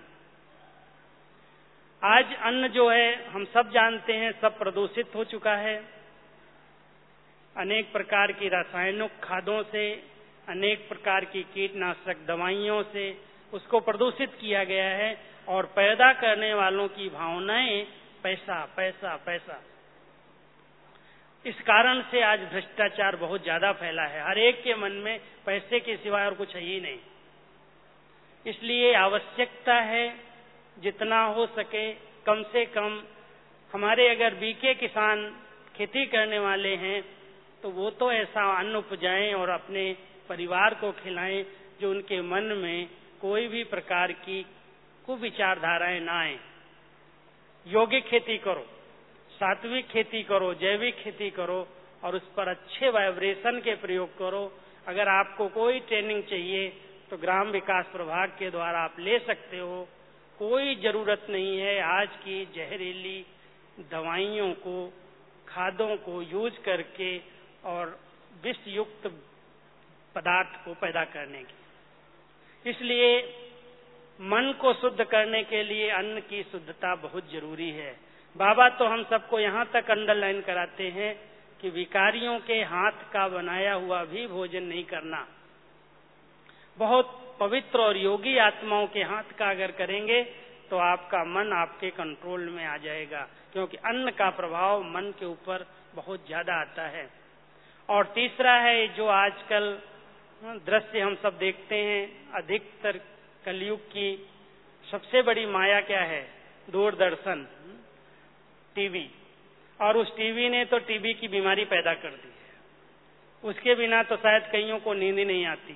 आज अन्न जो है हम सब जानते हैं, सब प्रदूषित हो चुका है। अनेक प्रकार की रासायनिक खादों से, अनेक प्रकार की कीटनाशक दवाइयों से उसको प्रदूषित किया गया है, और पैदा करने वालों की भावनाएं पैसा पैसा पैसा। इस कारण से आज भ्रष्टाचार बहुत ज्यादा फैला है, हर एक के मन में पैसे के सिवाय और कुछ है ही नहीं। इसलिए आवश्यकता है जितना हो सके कम से कम, हमारे अगर बीके किसान खेती करने वाले हैं तो वो तो ऐसा अन्न उपजाएं और अपने परिवार को खिलाएं जो उनके मन में कोई भी प्रकार की कुविचारधाराएं ना आए। योगिक खेती करो, सात्विक खेती करो, जैविक खेती करो, और उस पर अच्छे वाइब्रेशन के प्रयोग करो। अगर आपको कोई ट्रेनिंग चाहिए तो ग्राम विकास प्रभाग के द्वारा आप ले सकते हो। कोई जरूरत नहीं है आज की जहरीली दवाइयों को, खादों को यूज करके और विष युक्त पदार्थ को पैदा करने की। इसलिए मन को शुद्ध करने के लिए अन्न की शुद्धता बहुत जरूरी है। बाबा तो हम सबको यहाँ तक अंडरलाइन कराते हैं कि भिखारियों के हाथ का बनाया हुआ भी भोजन नहीं करना। बहुत पवित्र और योगी आत्माओं के हाथ का अगर करेंगे तो आपका मन आपके कंट्रोल में आ जाएगा, क्योंकि अन्न का प्रभाव मन के ऊपर बहुत ज्यादा आता है। और तीसरा है जो आजकल दृश्य हम सब देखते हैं, अधिकतर कलयुग की सबसे बड़ी माया क्या है? दूरदर्शन, टीवी। और उस टीवी ने तो टीबी की बीमारी पैदा कर दी है। उसके बिना तो शायद कईयों को नींद ही नहीं आती है,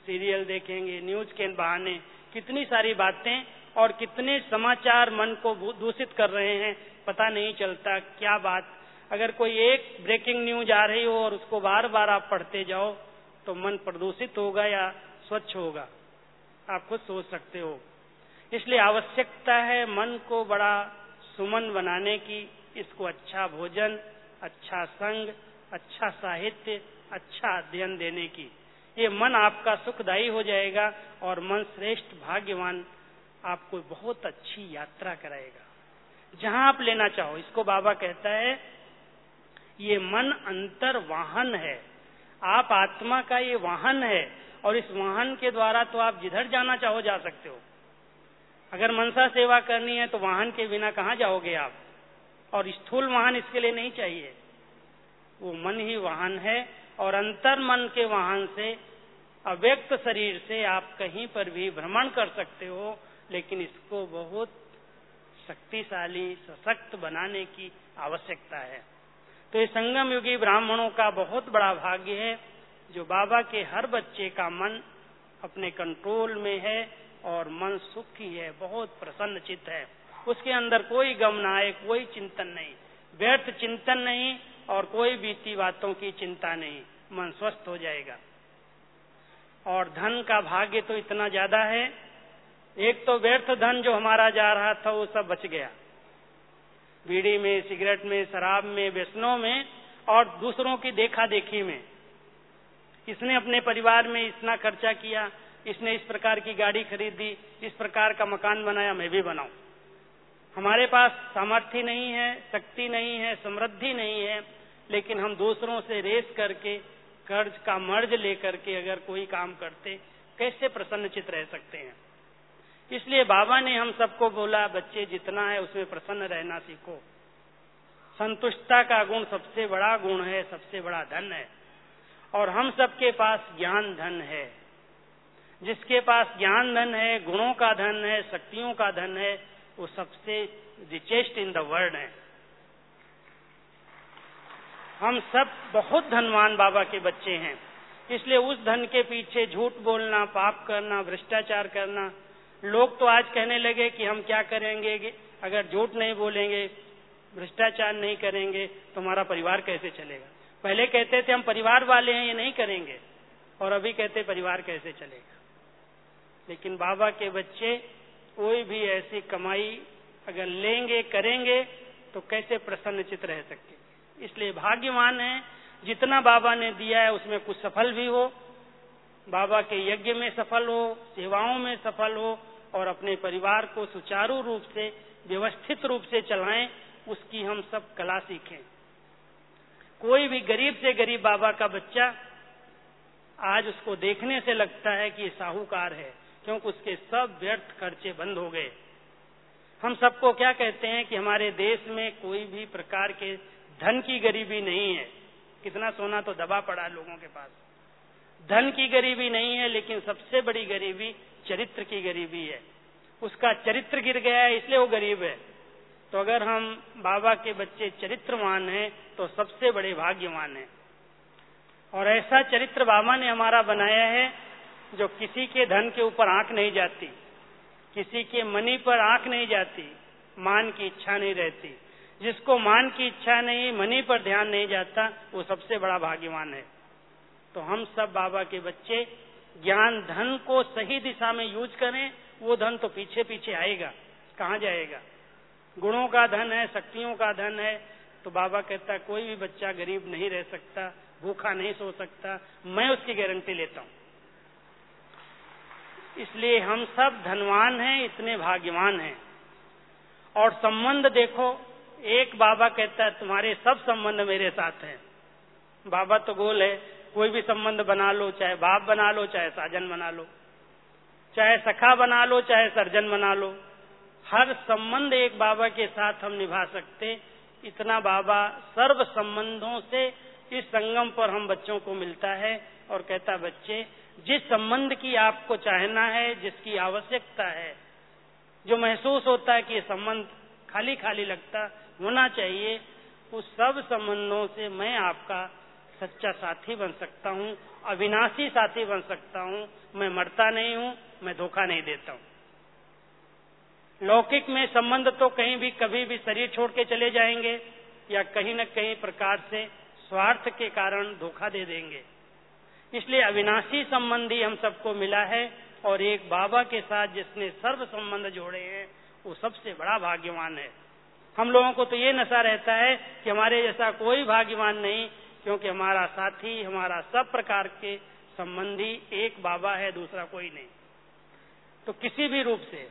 सीरियल देखेंगे, न्यूज के बहाने कितनी सारी बातें और कितने समाचार मन को दूषित कर रहे हैं, पता नहीं चलता क्या बात। अगर कोई एक ब्रेकिंग न्यूज आ रही हो और उसको बार बार आप पढ़ते जाओ तो मन प्रदूषित होगा या स्वच्छ होगा, आप खुद सोच सकते हो। इसलिए आवश्यकता है मन को बड़ा सुमन बनाने की, इसको अच्छा भोजन, अच्छा संग, अच्छा साहित्य, अच्छा अध्ययन देने की। ये मन आपका सुखदायी हो जाएगा और मन श्रेष्ठ भाग्यवान आपको बहुत अच्छी यात्रा कराएगा जहां आप लेना चाहो। इसको बाबा कहता है ये मन अंतर वाहन है, आप आत्मा का ये वाहन है और इस वाहन के द्वारा तो आप जिधर जाना चाहो जा सकते हो। अगर मनसा सेवा करनी है तो वाहन के बिना कहाँ जाओगे आप, और स्थूल वाहन इसके लिए नहीं चाहिए, वो मन ही वाहन है। और अंतर मन के वाहन से, अव्यक्त शरीर से आप कहीं पर भी भ्रमण कर सकते हो, लेकिन इसको बहुत शक्तिशाली सशक्त बनाने की आवश्यकता है। तो ये संगम युगी ब्राह्मणों का बहुत बड़ा भाग्य है जो बाबा के हर बच्चे का मन अपने कंट्रोल में है और मन सुखी है, बहुत प्रसन्न चित्त है, उसके अंदर कोई गम ना आए, कोई चिंतन नहीं, व्यर्थ चिंतन नहीं और कोई बीती बातों की चिंता नहीं, मन स्वस्थ हो जाएगा। और धन का भाग्य तो इतना ज्यादा है, एक तो व्यर्थ धन जो हमारा जा रहा था वो सब बच गया, बीड़ी में, सिगरेट में, शराब में, व्यसनों में और दूसरों की देखा देखी में। इसने अपने परिवार में इतना खर्चा किया, इसने इस प्रकार की गाड़ी खरीदी, इस प्रकार का मकान बनाया, मैं भी बनाऊं। हमारे पास सामर्थ्य नहीं है, शक्ति नहीं है, समृद्धि नहीं है, लेकिन हम दूसरों से रेस करके, कर्ज का मर्ज लेकर के अगर कोई काम करते, कैसे प्रसन्नचित रह सकते हैं। इसलिए बाबा ने हम सबको बोला, बच्चे जितना है उसमें प्रसन्न रहना सीखो। संतुष्टता का गुण सबसे बड़ा गुण है, सबसे बड़ा धन है। और हम सबके पास ज्ञान धन है। जिसके पास ज्ञान धन है, गुणों का धन है, शक्तियों का धन है, वो सबसे रिचेस्ट इन द वर्ल्ड है। हम सब बहुत धनवान बाबा के बच्चे हैं। इसलिए उस धन के पीछे झूठ बोलना, पाप करना, भ्रष्टाचार करना, लोग तो आज कहने लगे कि हम क्या करेंगे अगर झूठ नहीं बोलेंगे, भ्रष्टाचार नहीं करेंगे तो हमारा परिवार कैसे चलेगा। पहले कहते थे हम परिवार वाले हैं, ये नहीं करेंगे, और अभी कहते परिवार कैसे चलेगा। लेकिन बाबा के बच्चे कोई भी ऐसी कमाई अगर लेंगे, करेंगे तो कैसे प्रसन्नचित रह सकते। इसलिए भाग्यवान है, जितना बाबा ने दिया है उसमें कुछ सफल भी हो, बाबा के यज्ञ में सफल हो, सेवाओं में सफल हो और अपने परिवार को सुचारू रूप से, व्यवस्थित रूप से चलाएं, उसकी हम सब कला सीखें। कोई भी गरीब से गरीब बाबा का बच्चा आज उसको देखने से लगता है कि साहूकार है, क्योंकि उसके सब व्यर्थ खर्चे बंद हो गए। हम सबको क्या कहते हैं कि हमारे देश में कोई भी प्रकार के धन की गरीबी नहीं है। कितना सोना तो दबा पड़ा लोगों के पास, धन की गरीबी नहीं है, लेकिन सबसे बड़ी गरीबी चरित्र की गरीबी है। उसका चरित्र गिर गया है, इसलिए वो गरीब है। तो अगर हम बाबा के बच्चे चरित्रवान हैं तो सबसे बड़े भाग्यवान हैं। और ऐसा चरित्र बाबा ने हमारा बनाया है जो किसी के धन के ऊपर आंख नहीं जाती, किसी के मनी पर आंख नहीं जाती, मान की इच्छा नहीं रहती। जिसको मान की इच्छा नहीं, मनी पर ध्यान नहीं जाता, वो सबसे बड़ा भाग्यवान है। तो हम सब बाबा के बच्चे ज्ञान धन को सही दिशा में यूज करें, वो धन तो पीछे पीछे आएगा, कहाँ जाएगा। गुणों का धन है, शक्तियों का धन है, तो बाबा कहता है कोई भी बच्चा गरीब नहीं रह सकता, भूखा नहीं सो सकता, मैं उसकी गारंटी लेता हूं। इसलिए हम सब धनवान हैं, इतने भाग्यवान हैं। और संबंध देखो, एक बाबा कहता है तुम्हारे सब संबंध मेरे साथ हैं। बाबा तो गोल है, कोई भी संबंध बना लो, चाहे बाप बना लो, चाहे साजन बना लो, चाहे सखा बना लो, चाहे सर्जन बना लो, हर संबंध एक बाबा के साथ हम निभा सकते। इतना बाबा सर्व संबंधों से इस संगम पर हम बच्चों को मिलता है और कहता बच्चे जिस संबंध की आपको चाहना है, जिसकी आवश्यकता है, जो महसूस होता है कि ये संबंध खाली खाली लगता होना चाहिए, उस सब संबंधों से मैं आपका सच्चा साथी बन सकता हूं अविनाशी साथी बन सकता हूँ। मैं मरता नहीं हूँ, मैं धोखा नहीं देता हूँ। लौकिक में संबंध तो कहीं भी कभी भी शरीर छोड़ के चले जाएंगे या कहीं न कहीं प्रकार से स्वार्थ के कारण धोखा दे देंगे। इसलिए अविनाशी संबंधी हम सबको मिला है और एक बाबा के साथ जिसने सर्व संबंध जोड़े हैं वो सबसे बड़ा भाग्यवान है। हम लोगों को तो ये नशा रहता है कि हमारे जैसा कोई भाग्यवान नहीं, क्योंकि हमारा साथी, हमारा सब प्रकार के संबंधी एक बाबा है, दूसरा कोई नहीं। तो किसी भी रूप से,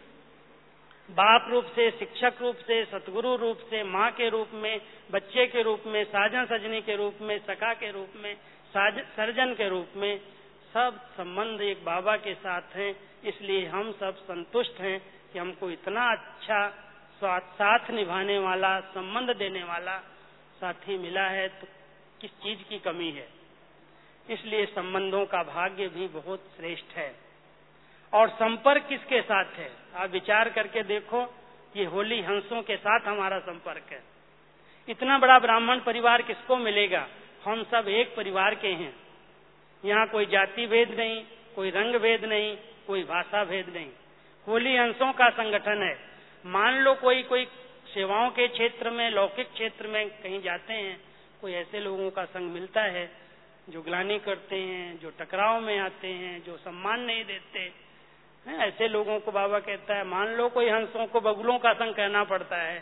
बाप रूप से, शिक्षक रूप से, सतगुरु रूप से, माँ के रूप में, बच्चे के रूप में, साजन सजनी के रूप में, सखा के रूप में, सर्जन के रूप में, सब संबंध एक बाबा के साथ हैं। इसलिए हम सब संतुष्ट हैं कि हमको इतना अच्छा साथ निभाने वाला, संबंध देने वाला साथी मिला है, तो किस चीज की कमी है। इसलिए संबंधों का भाग्य भी बहुत श्रेष्ठ है। और संपर्क किसके साथ है? आप विचार करके देखो, ये होली हंसों के साथ हमारा संपर्क है। इतना बड़ा ब्राह्मण परिवार किसको मिलेगा? हम सब एक परिवार के हैं। यहाँ कोई जाति भेद नहीं, कोई रंग भेद नहीं, कोई भाषा भेद नहीं। होली हंसों का संगठन है। मान लो कोई सेवाओं के क्षेत्र में, लौकिक क्षेत्र में कहीं जाते हैं, कोई ऐसे लोगों का संग मिलता है जो ग्लानि करते हैं, जो टकराव में आते हैं, जो सम्मान नहीं देते हैं। ऐसे लोगों को बाबा कहता है, मान लो कोई हंसों को बगुलों का संग कहना पड़ता है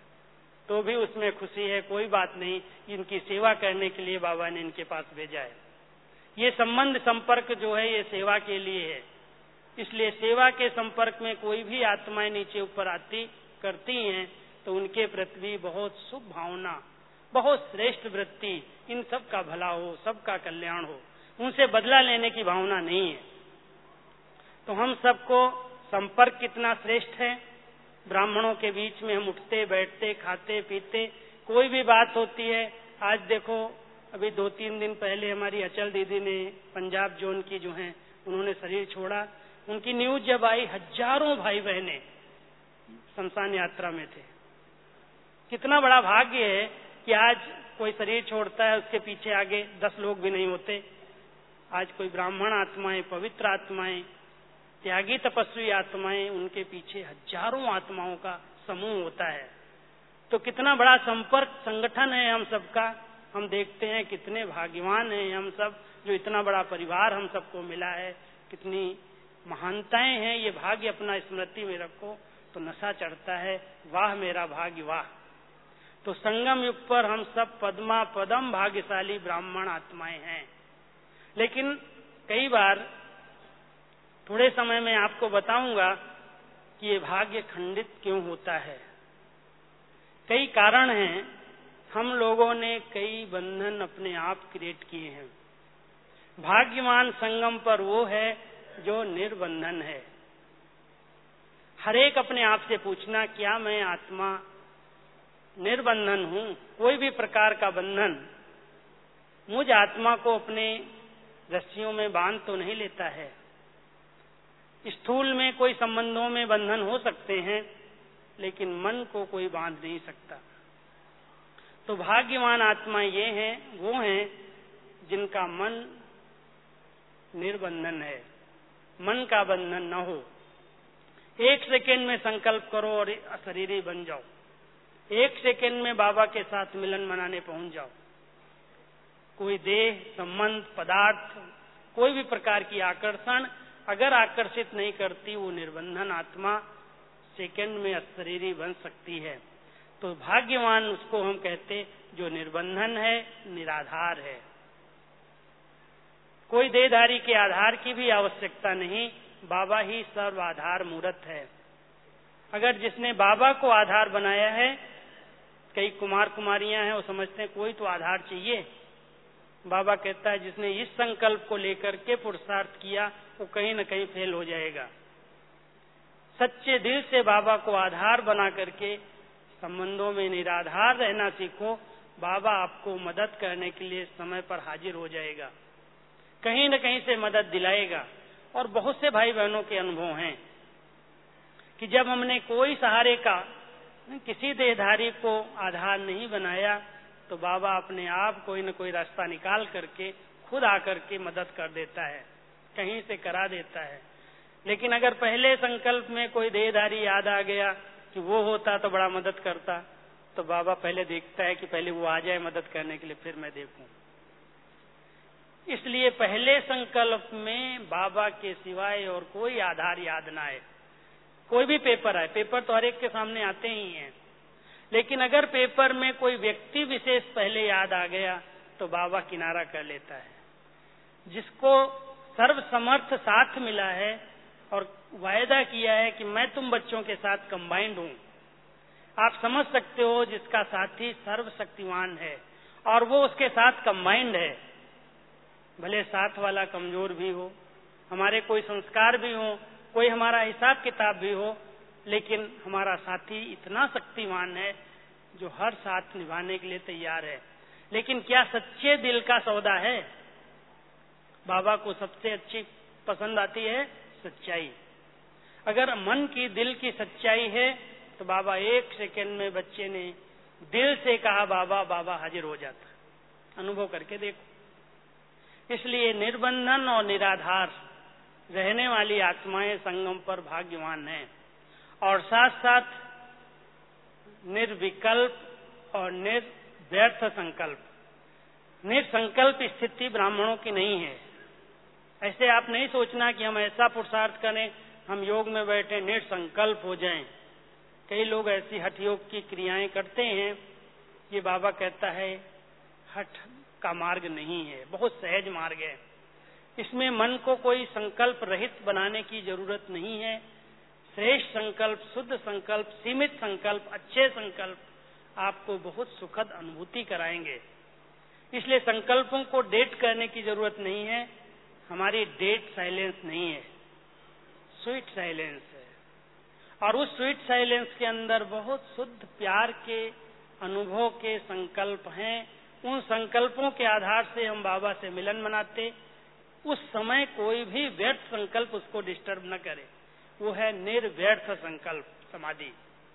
तो भी उसमें खुशी है, कोई बात नहीं, इनकी सेवा करने के लिए बाबा ने इनके पास भेजा है। ये संबंध संपर्क जो है ये सेवा के लिए है। इसलिए सेवा के संपर्क में कोई भी आत्माएं नीचे ऊपर करती हैं तो उनके प्रति भी बहुत शुभ भावना, बहुत श्रेष्ठ वृत्ति, इन सब का भला हो, सबका कल्याण हो, उनसे बदला लेने की भावना नहीं है। तो हम सबको संपर्क कितना श्रेष्ठ है। ब्राह्मणों के बीच में हम उठते बैठते, खाते पीते, कोई भी बात होती है। आज देखो, अभी 2-3 दिन पहले हमारी अचल दीदी ने, पंजाब जोन की जो हैं, उन्होंने शरीर छोड़ा। उनकी न्यूज जब आई, हजारों भाई बहने शमशान यात्रा में थे। कितना बड़ा भाग्य है कि आज कोई शरीर छोड़ता है, उसके पीछे आगे 10 लोग भी नहीं होते। आज कोई ब्राह्मण आत्माएं, पवित्र आत्माएं, त्यागी तपस्वी आत्माएं, उनके पीछे हजारों आत्माओं का समूह होता है। तो कितना बड़ा संपर्क संगठन है हम सबका। हम देखते हैं कितने भाग्यवान हैं हम सब, जो इतना बड़ा परिवार हम सबको मिला है। कितनी महानताएं हैं, ये भाग्य अपना स्मृति में रखो तो नशा चढ़ता है। वाह मेरा भाग्य वाह। तो संगम युग पर हम सब पद्मा पदम भाग्यशाली ब्राह्मण आत्माएं हैं। लेकिन कई बार, थोड़े समय में आपको बताऊंगा कि ये भाग्य खंडित क्यों होता है। कई कारण हैं। हम लोगों ने कई बंधन अपने आप क्रिएट किए हैं। भाग्यवान संगम पर वो है जो निर्बंधन है। हर एक अपने आप से पूछना, क्या मैं आत्मा निर्बंधन हूं? कोई भी प्रकार का बंधन मुझ आत्मा को अपने रस्सियों में बांध तो नहीं लेता है। स्थूल में कोई संबंधों में बंधन हो सकते हैं, लेकिन मन को कोई बांध नहीं सकता। तो भाग्यवान आत्मा ये हैं, वो हैं जिनका मन निर्बंधन है, मन का बंधन न हो। 1 सेकेंड में संकल्प करो और अशरीरी बन जाओ। 1 सेकेंड में बाबा के साथ मिलन मनाने पहुंच जाओ। कोई देह, संबंध, पदार्थ, कोई भी प्रकार की आकर्षण अगर आकर्षित नहीं करती, वो निर्बंधन आत्मा सेकंड में अशरीरी बन सकती है। तो भाग्यवान उसको हम कहते जो निर्बंधन है, निराधार है। कोई देहधारी के आधार की भी आवश्यकता नहीं, बाबा ही सर्वाधार मूर्त है। अगर जिसने बाबा को आधार बनाया है, कई कुमार कुमारियां हैं, वो समझते हैं कोई तो आधार चाहिए। बाबा कहता है जिसने इस संकल्प को लेकर के पुरुषार्थ किया वो कहीं न कहीं फेल हो जाएगा। सच्चे दिल से बाबा को आधार बना करके संबंधों में निराधार रहना सीखो। बाबा आपको मदद करने के लिए समय पर हाजिर हो जाएगा, कहीं न कहीं से मदद दिलाएगा। और बहुत से भाई बहनों के अनुभव हैं कि जब हमने कोई सहारे का, किसी देहधारी को आधार नहीं बनाया, तो बाबा अपने आप कोई न कोई रास्ता निकाल करके खुद आकर के मदद कर देता है, कहीं से करा देता है। लेकिन अगर पहले संकल्प में कोई देहधारी याद आ गया कि वो होता तो बड़ा मदद करता, तो बाबा पहले देखता है कि पहले वो आ जाए मदद करने के लिए, फिर मैं देखूं। इसलिए पहले संकल्प में बाबा के सिवाय और कोई आधार याद ना आए। कोई भी पेपर आए, पेपर तो हर एक के सामने आते ही हैं, लेकिन अगर पेपर में कोई व्यक्ति विशेष पहले याद आ गया तो बाबा किनारा कर लेता है। जिसको सर्वसमर्थ साथ मिला है और वायदा किया है कि मैं तुम बच्चों के साथ कंबाइंड हूं, आप समझ सकते हो जिसका साथी सर्वशक्तिवान है और वो उसके साथ कंबाइंड है। भले साथ वाला कमजोर भी हो, हमारे कोई संस्कार भी हो, कोई हमारा हिसाब किताब भी हो, लेकिन हमारा साथी इतना शक्तिमान है जो हर साथ निभाने के लिए तैयार है। लेकिन क्या सच्चे दिल का सौदा है? बाबा को सबसे अच्छी पसंद आती है सच्चाई। अगर मन की दिल की सच्चाई है तो बाबा एक सेकंड में, बच्चे ने दिल से कहा बाबा, बाबा हाजिर हो जाता। अनुभव करके देखो। इसलिए निर्बंधन और निराधार रहने वाली आत्माएं संगम पर भाग्यवान हैं, और साथ साथ निर्विकल्प और निर्व्यर्थ संकल्प। निर्संकल्प स्थिति ब्राह्मणों की नहीं है। ऐसे आप नहीं सोचना कि हम ऐसा पुरुषार्थ करें, हम योग में बैठे निर्संकल्प हो जाएं। कई लोग ऐसी हठ योग की क्रियाएं करते हैं। ये बाबा कहता है हठ का मार्ग नहीं है, बहुत सहज मार्ग है। इसमें मन को कोई संकल्प रहित बनाने की जरूरत नहीं है। श्रेष्ठ संकल्प, शुद्ध संकल्प, सीमित संकल्प, अच्छे संकल्प आपको बहुत सुखद अनुभूति कराएंगे। इसलिए संकल्पों को डेट करने की जरूरत नहीं है। हमारी डेट साइलेंस नहीं है, स्वीट साइलेंस है। और उस स्वीट साइलेंस के अंदर बहुत शुद्ध प्यार के अनुभव के संकल्प हैं। उन संकल्पों के आधार से हम बाबा से मिलन मनाते। उस समय कोई भी व्यर्थ संकल्प उसको डिस्टर्ब न करे। वो है निर्व्यर्थ संकल्प समाधि।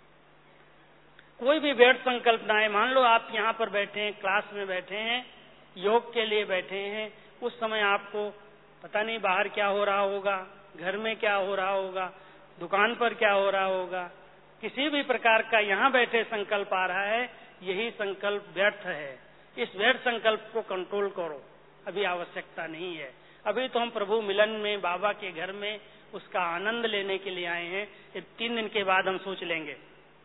कोई भी व्यर्थ संकल्प ना है। मान लो आप यहाँ पर बैठे हैं, क्लास में बैठे हैं, योग के लिए बैठे हैं, उस समय आपको पता नहीं बाहर क्या हो रहा होगा, घर में क्या हो रहा होगा, दुकान पर क्या हो रहा होगा, किसी भी प्रकार का यहाँ बैठे संकल्प आ रहा है, यही संकल्प व्यर्थ है। इस व्यर्थ संकल्प को कंट्रोल करो, अभी आवश्यकता नहीं है। अभी तो हम प्रभु मिलन में, बाबा के घर में उसका आनंद लेने के लिए आए हैं। 3 दिन के बाद हम सोच लेंगे।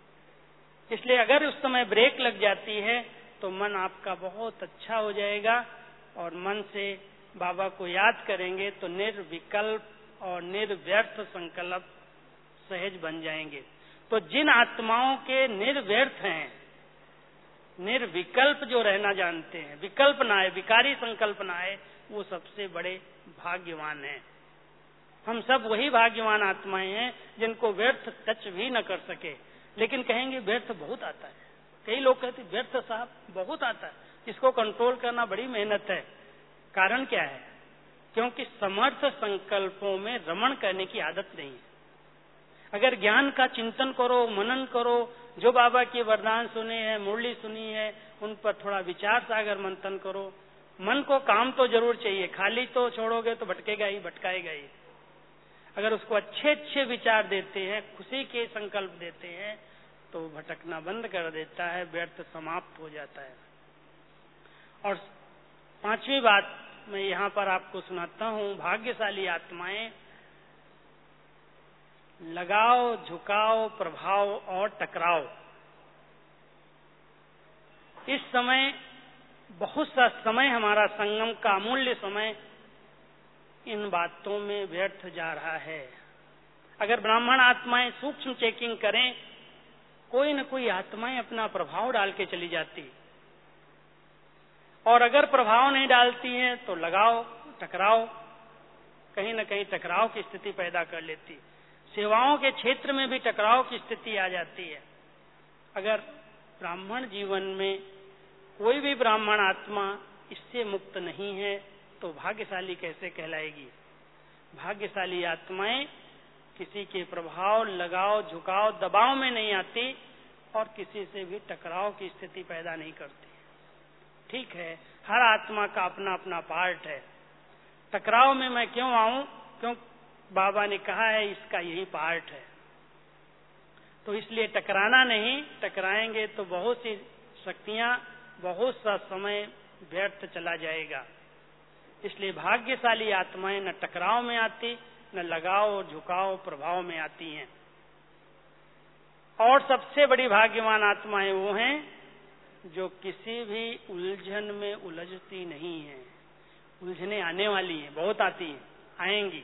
इसलिए अगर उस समय ब्रेक लग जाती है तो मन आपका बहुत अच्छा हो जाएगा और मन से बाबा को याद करेंगे तो निर्विकल्प और निर्व्यर्थ संकल्प सहज बन जाएंगे। तो जिन आत्माओं के निर्व्यर्थ हैं, निर्विकल्प जो रहना जानते हैं, विकल्प ना आए, विकारी संकल्प ना आए, वो सबसे बड़े भाग्यवान हैं। हम सब वही भाग्यवान आत्माएं हैं जिनको व्यर्थ टच भी न कर सके। लेकिन कहेंगे व्यर्थ बहुत आता है। कई लोग कहते व्यर्थ साहब बहुत आता है, इसको कंट्रोल करना बड़ी मेहनत है। कारण क्या है? क्योंकि समर्थ संकल्पों में रमण करने की आदत नहीं है। अगर ज्ञान का चिंतन करो, मनन करो, जो बाबा के वरदान सुने हैं, मुरली सुनी है, उन पर थोड़ा विचार सागर मंथन करो। मन को काम तो जरूर चाहिए, खाली तो छोड़ोगे तो भटकेगा ही, भटकाएगा ही। अगर उसको अच्छे अच्छे विचार देते हैं, खुशी के संकल्प देते हैं, तो भटकना बंद कर देता है, व्यर्थ समाप्त हो जाता है। और 5वीं बात मैं यहाँ पर आपको सुनाता हूँ। भाग्यशाली आत्माएं लगाव, झुकाव, प्रभाव और टकराव। इस समय बहुत सा समय हमारा संगम का अमूल्य समय इन बातों में व्यर्थ जा रहा है। अगर ब्राह्मण आत्माएं सूक्ष्म चेकिंग करें, कोई न कोई आत्माएं अपना प्रभाव डाल के चली जाती, और अगर प्रभाव नहीं डालती हैं तो लगाव, टकराव, कहीं न कहीं टकराव की स्थिति पैदा कर लेती। सेवाओं के क्षेत्र में भी टकराव की स्थिति आ जाती है। अगर ब्राह्मण जीवन में कोई भी ब्राह्मण आत्मा इससे मुक्त नहीं है तो भाग्यशाली कैसे कहलाएगी? भाग्यशाली आत्माएं किसी के प्रभाव, लगाव, झुकाव, दबाव में नहीं आती और किसी से भी टकराव की स्थिति पैदा नहीं करती। ठीक है, हर आत्मा का अपना अपना पार्ट है। टकराव में मैं क्यों आऊं? क्यों बाबा ने कहा है इसका यही पार्ट है। तो इसलिए टकराना नहीं, टकराएंगे तो बहुत सी शक्तियां, बहुत सा समय व्यर्थ चला जाएगा। इसलिए भाग्यशाली आत्माएं न टकराव में आती, न लगाव और झुकाव प्रभाव में आती हैं। और सबसे बड़ी भाग्यवान आत्माएं वो हैं जो किसी भी उलझन में उलझती नहीं है। उलझने आने वाली हैं, बहुत आती हैं, आएंगी।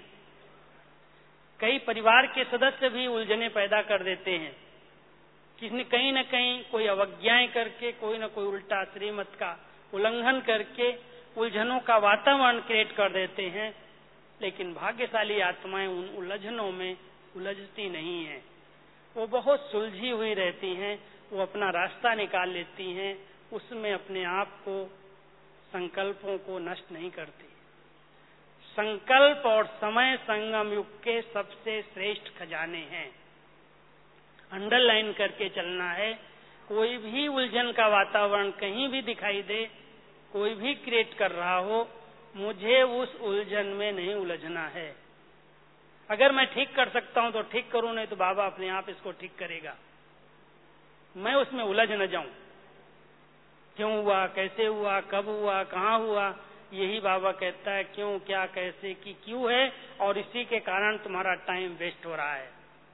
कई परिवार के सदस्य भी उलझने पैदा कर देते हैं, किसने कहीं न कहीं कोई अवज्ञाएं करके, कोई न कोई उल्टा श्रीमत का उल्लंघन करके उलझनों का वातावरण क्रिएट कर देते हैं। लेकिन भाग्यशाली आत्माएं उन उलझनों में उलझती नहीं हैं, वो बहुत सुलझी हुई रहती हैं, वो अपना रास्ता निकाल लेती हैं, उसमें अपने आप को, संकल्पों को नष्ट नहीं करती। संकल्प और समय संगम युग के सबसे श्रेष्ठ खजाने हैं। अंडरलाइन करके चलना है। कोई भी उलझन का वातावरण कहीं भी दिखाई दे, कोई भी क्रिएट कर रहा हो, मुझे उस उलझन में नहीं उलझना है। अगर मैं ठीक कर सकता हूं तो ठीक करूं, नहीं तो बाबा अपने आप इसको ठीक करेगा। मैं उसमें उलझ न जाऊं। क्यों हुआ, कैसे हुआ, कब हुआ, कहां हुआ, यही बाबा कहता है क्यों, क्या, कैसे की क्यों है, और इसी के कारण तुम्हारा टाइम वेस्ट हो रहा है।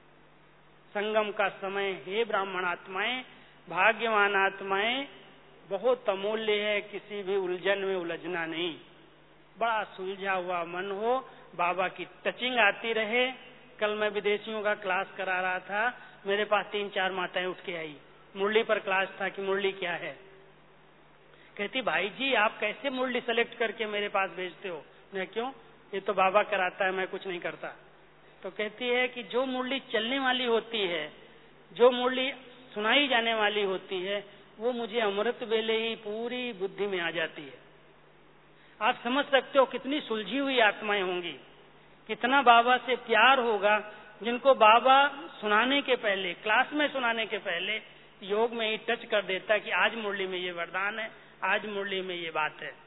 संगम का समय, हे ब्राह्मण आत्माएं, भाग्यवान आत्माएं, बहुत अमूल्य है। किसी भी उलझन में उलझना नहीं। बड़ा सुलझा हुआ मन हो, बाबा की टचिंग आती रहे। कल मैं विदेशियों का क्लास करा रहा था, मेरे पास 3-4 माताएं उठ के आई। मुरली पर क्लास था कि मुरली क्या है। कहती भाई जी आप कैसे मुरली सेलेक्ट करके मेरे पास भेजते हो? मैं क्यों, ये तो बाबा कराता है, मैं कुछ नहीं करता। तो कहती है कि जो मुरली चलने वाली होती है, जो मुरली सुनाई जाने वाली होती है, वो मुझे अमृत वेले ही पूरी बुद्धि में आ जाती है। आप समझ सकते हो कितनी सुलझी हुई आत्माएं होंगी, कितना बाबा से प्यार होगा, जिनको बाबा सुनाने के पहले, क्लास में सुनाने के पहले योग में ही टच कर देता है कि आज मुरली में ये वरदान है, आज मुरली में ये बात है।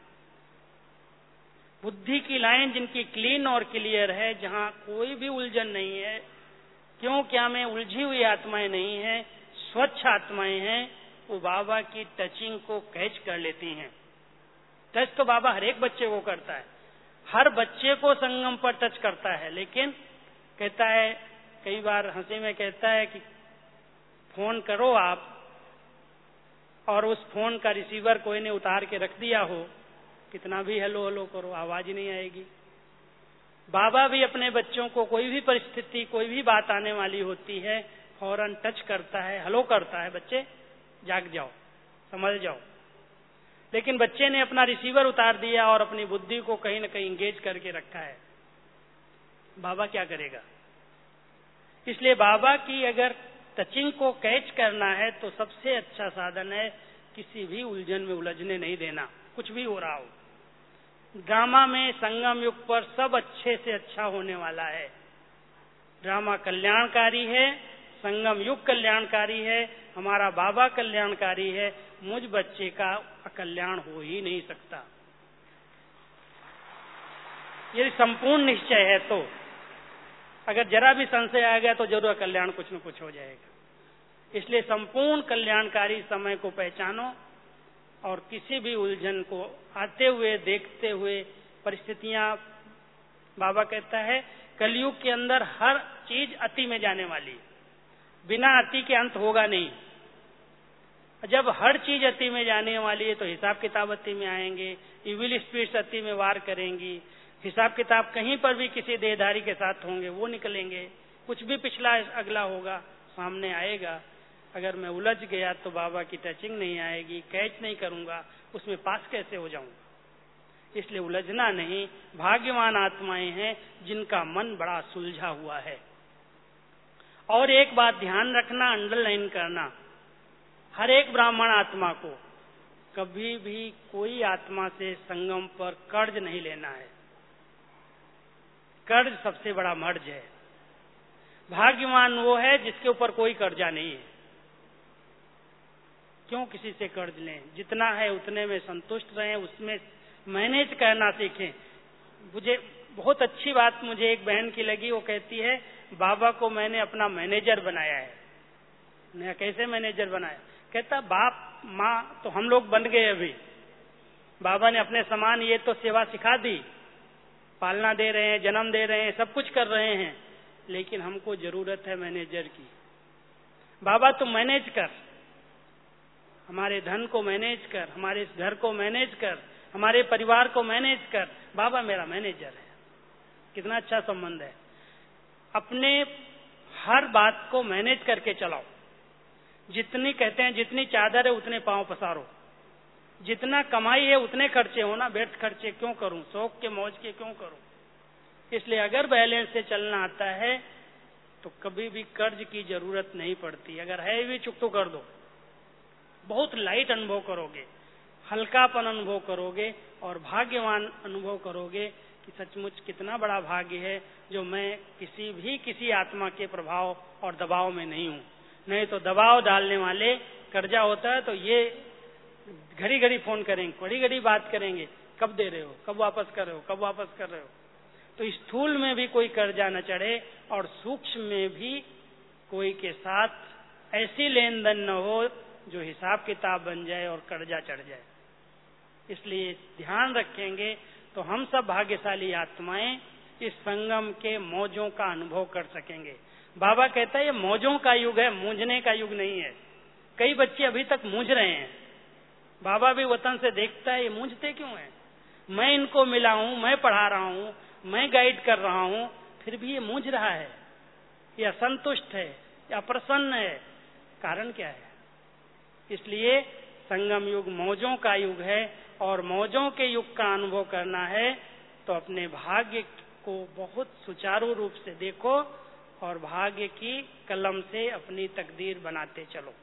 बुद्धि की लाइन जिनकी क्लीन और क्लियर है, जहां कोई भी उलझन नहीं है, क्यों क्या में उलझी हुई आत्माएं नहीं है, स्वच्छ आत्माएं हैं, वो बाबा की टचिंग को कैच कर लेती हैं। टच तो बाबा हर एक बच्चे को करता है, हर बच्चे को संगम पर टच करता है। लेकिन कहता है, कई बार हंसी में कहता है कि फोन करो आप, और उस फोन का रिसीवर कोई ने उतार के रख दिया हो, कितना भी हेलो हेलो करो आवाज ही नहीं आएगी। बाबा भी अपने बच्चों को कोई भी परिस्थिति, कोई भी बात आने वाली होती है, फौरन टच करता है, हेलो करता है, बच्चे जाग जाओ, समझ जाओ। लेकिन बच्चे ने अपना रिसीवर उतार दिया और अपनी बुद्धि को कहीं न कहीं इंगेज करके रखा है, बाबा क्या करेगा? इसलिए बाबा की अगर टचिंग को कैच करना है तो सबसे अच्छा साधन है किसी भी उलझन में उलझने नहीं देना, कुछ भी हो रहा हो। ड्रामा में संगम युग पर सब अच्छे से अच्छा होने वाला है। ड्रामा कल्याणकारी है, संगम युग कल्याणकारी है, हमारा बाबा कल्याणकारी है, मुझ बच्चे का अकल्याण हो ही नहीं सकता। यदि संपूर्ण निश्चय है तो, अगर जरा भी संशय आ गया तो जरूर कल्याण कुछ न कुछ हो जाएगा। इसलिए संपूर्ण कल्याणकारी समय को पहचानो और किसी भी उलझन को आते हुए, देखते हुए, परिस्थितियां, बाबा कहता है कलयुग के अंदर हर चीज अति में जाने वाली, बिना अति के अंत होगा नहीं। जब हर चीज अति में जाने वाली है तो हिसाब किताब अति में आएंगे, इविल स्पिरिट्स अति में वार करेंगी, हिसाब किताब कहीं पर भी किसी देहधारी के साथ होंगे वो निकलेंगे, कुछ भी पिछला अगला होगा सामने आएगा। अगर मैं उलझ गया तो बाबा की टचिंग नहीं आएगी, कैच नहीं करूंगा, उसमें पास कैसे हो जाऊंगा? इसलिए उलझना नहीं। भाग्यवान आत्माएं हैं जिनका मन बड़ा सुलझा हुआ है। और एक बात ध्यान रखना, अंडरलाइन करना, हर एक ब्राह्मण आत्मा को कभी भी कोई आत्मा से संगम पर कर्ज नहीं लेना है। कर्ज सबसे बड़ा मर्ज है। भाग्यवान वो है जिसके ऊपर कोई कर्जा नहीं है। क्यों किसी से कर्ज लें? जितना है उतने में संतुष्ट रहें, उसमें मैनेज करना सीखें। मुझे बहुत अच्छी बात मुझे एक बहन की लगी, वो कहती है बाबा को मैंने अपना मैनेजर बनाया है। मैं कैसे मैनेजर बनाया? कहता बाप माँ तो हम लोग बन गए, अभी बाबा ने अपने समान ये तो सेवा सिखा दी, पालना दे रहे हैं, जन्म दे रहे हैं, सब कुछ कर रहे हैं, लेकिन हमको जरूरत है मैनेजर की। बाबा तुम मैनेज कर, हमारे धन को मैनेज कर, हमारे इस घर को मैनेज कर, हमारे परिवार को मैनेज कर। बाबा मेरा मैनेजर है। कितना अच्छा संबंध है। अपने हर बात को मैनेज करके चलाओ। जितनी कहते हैं जितनी चादर है उतने पांव पसारो, जितना कमाई है उतने खर्चे हो ना, व्यर्थ खर्चे क्यों करूं, शौक के मौज के क्यों करूं। इसलिए अगर बैलेंस से चलना आता है तो कभी भी कर्ज की जरूरत नहीं पड़ती। अगर है भी चुक तो कर दो, बहुत लाइट अनुभव करोगे, हल्कापन अनुभव करोगे और भाग्यवान अनुभव करोगे कि सचमुच कितना बड़ा भाग्य है जो मैं किसी आत्मा के प्रभाव और दबाव में नहीं हूं। नहीं तो दबाव डालने वाले, कर्जा होता है तो ये घड़ी घड़ी फोन करेंगे, घड़ी घड़ी बात करेंगे, कब दे रहे हो, कब वापस कर रहे हो, कब वापस कर रहे हो। तो स्थूल में भी कोई कर्जा न चढ़े और सूक्ष्म में भी कोई के साथ ऐसी लेन देन न हो जो हिसाब किताब बन जाए और कर्जा चढ़ जाए। इसलिए ध्यान रखेंगे तो हम सब भाग्यशाली आत्माएं इस संगम के मौजों का अनुभव कर सकेंगे। बाबा कहता है ये मौजों का युग है, मूंझने का युग नहीं है। कई बच्चे अभी तक मूंझ रहे हैं। बाबा भी वतन से देखता है ये मूंझते क्यों हैं। मैं इनको मिला हूं, मैं पढ़ा रहा हूं, मैं गाइड कर रहा हूं, फिर भी ये मूंझ रहा है, ये असंतुष्ट है, या अप्रसन्न है। कारण क्या है? इसलिए संगम युग मौजों का युग है और मौजों के युग का अनुभव करना है तो अपने भाग्य को बहुत सुचारू रूप से देखो और भाग्य की कलम से अपनी तकदीर बनाते चलो।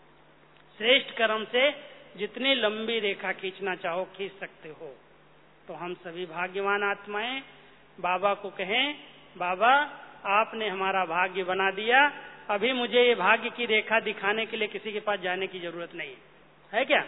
श्रेष्ठ कर्म से जितनी लंबी रेखा खींचना चाहो खींच सकते हो। तो हम सभी भाग्यवान आत्माएं बाबा को कहें, बाबा आपने हमारा भाग्य बना दिया, अभी मुझे ये भाग्य की रेखा दिखाने के लिए किसी के पास जाने की जरूरत नहीं है क्या?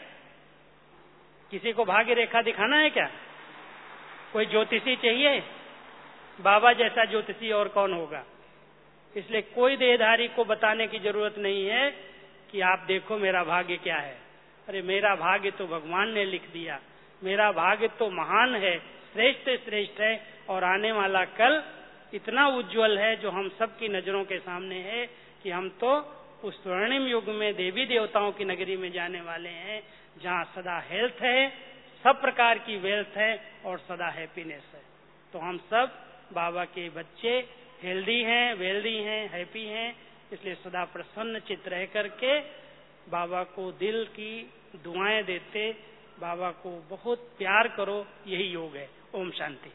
किसी को भाग्य रेखा दिखाना है क्या? कोई ज्योतिषी चाहिए? बाबा जैसा ज्योतिषी और कौन होगा? इसलिए कोई देहधारी को बताने की जरूरत नहीं है कि आप देखो मेरा भाग्य क्या है। अरे मेरा भाग्य तो भगवान ने लिख दिया, मेरा भाग्य तो महान है, श्रेष्ठ से श्रेष्ठ है और आने वाला कल इतना उज्जवल है जो हम सबकी नजरों के सामने है कि हम तो उस स्वर्णिम युग में देवी देवताओं की नगरी में जाने वाले हैं जहाँ सदा हेल्थ है, सब प्रकार की वेल्थ है और सदा हैप्पीनेस है। तो हम सब बाबा के बच्चे हेल्दी हैं, वेल्दी हैं, हैप्पी हैं। इसलिए सदा प्रसन्न चित्त रह करके बाबा को दिल की दुआएं देते बाबा को बहुत प्यार करो, यही योग है। ओम शांति।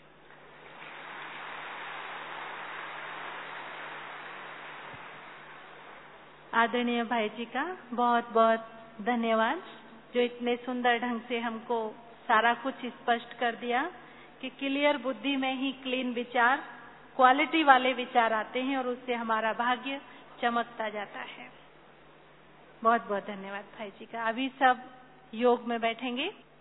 आदरणीय भाई जी का बहुत बहुत धन्यवाद, जो इतने सुंदर ढंग से हमको सारा कुछ स्पष्ट कर दिया कि क्लियर बुद्धि में ही क्लीन विचार, क्वालिटी वाले विचार आते हैं और उससे हमारा भाग्य चमकता जाता है। बहुत बहुत धन्यवाद भाई जी का। अभी सब योग में बैठेंगे।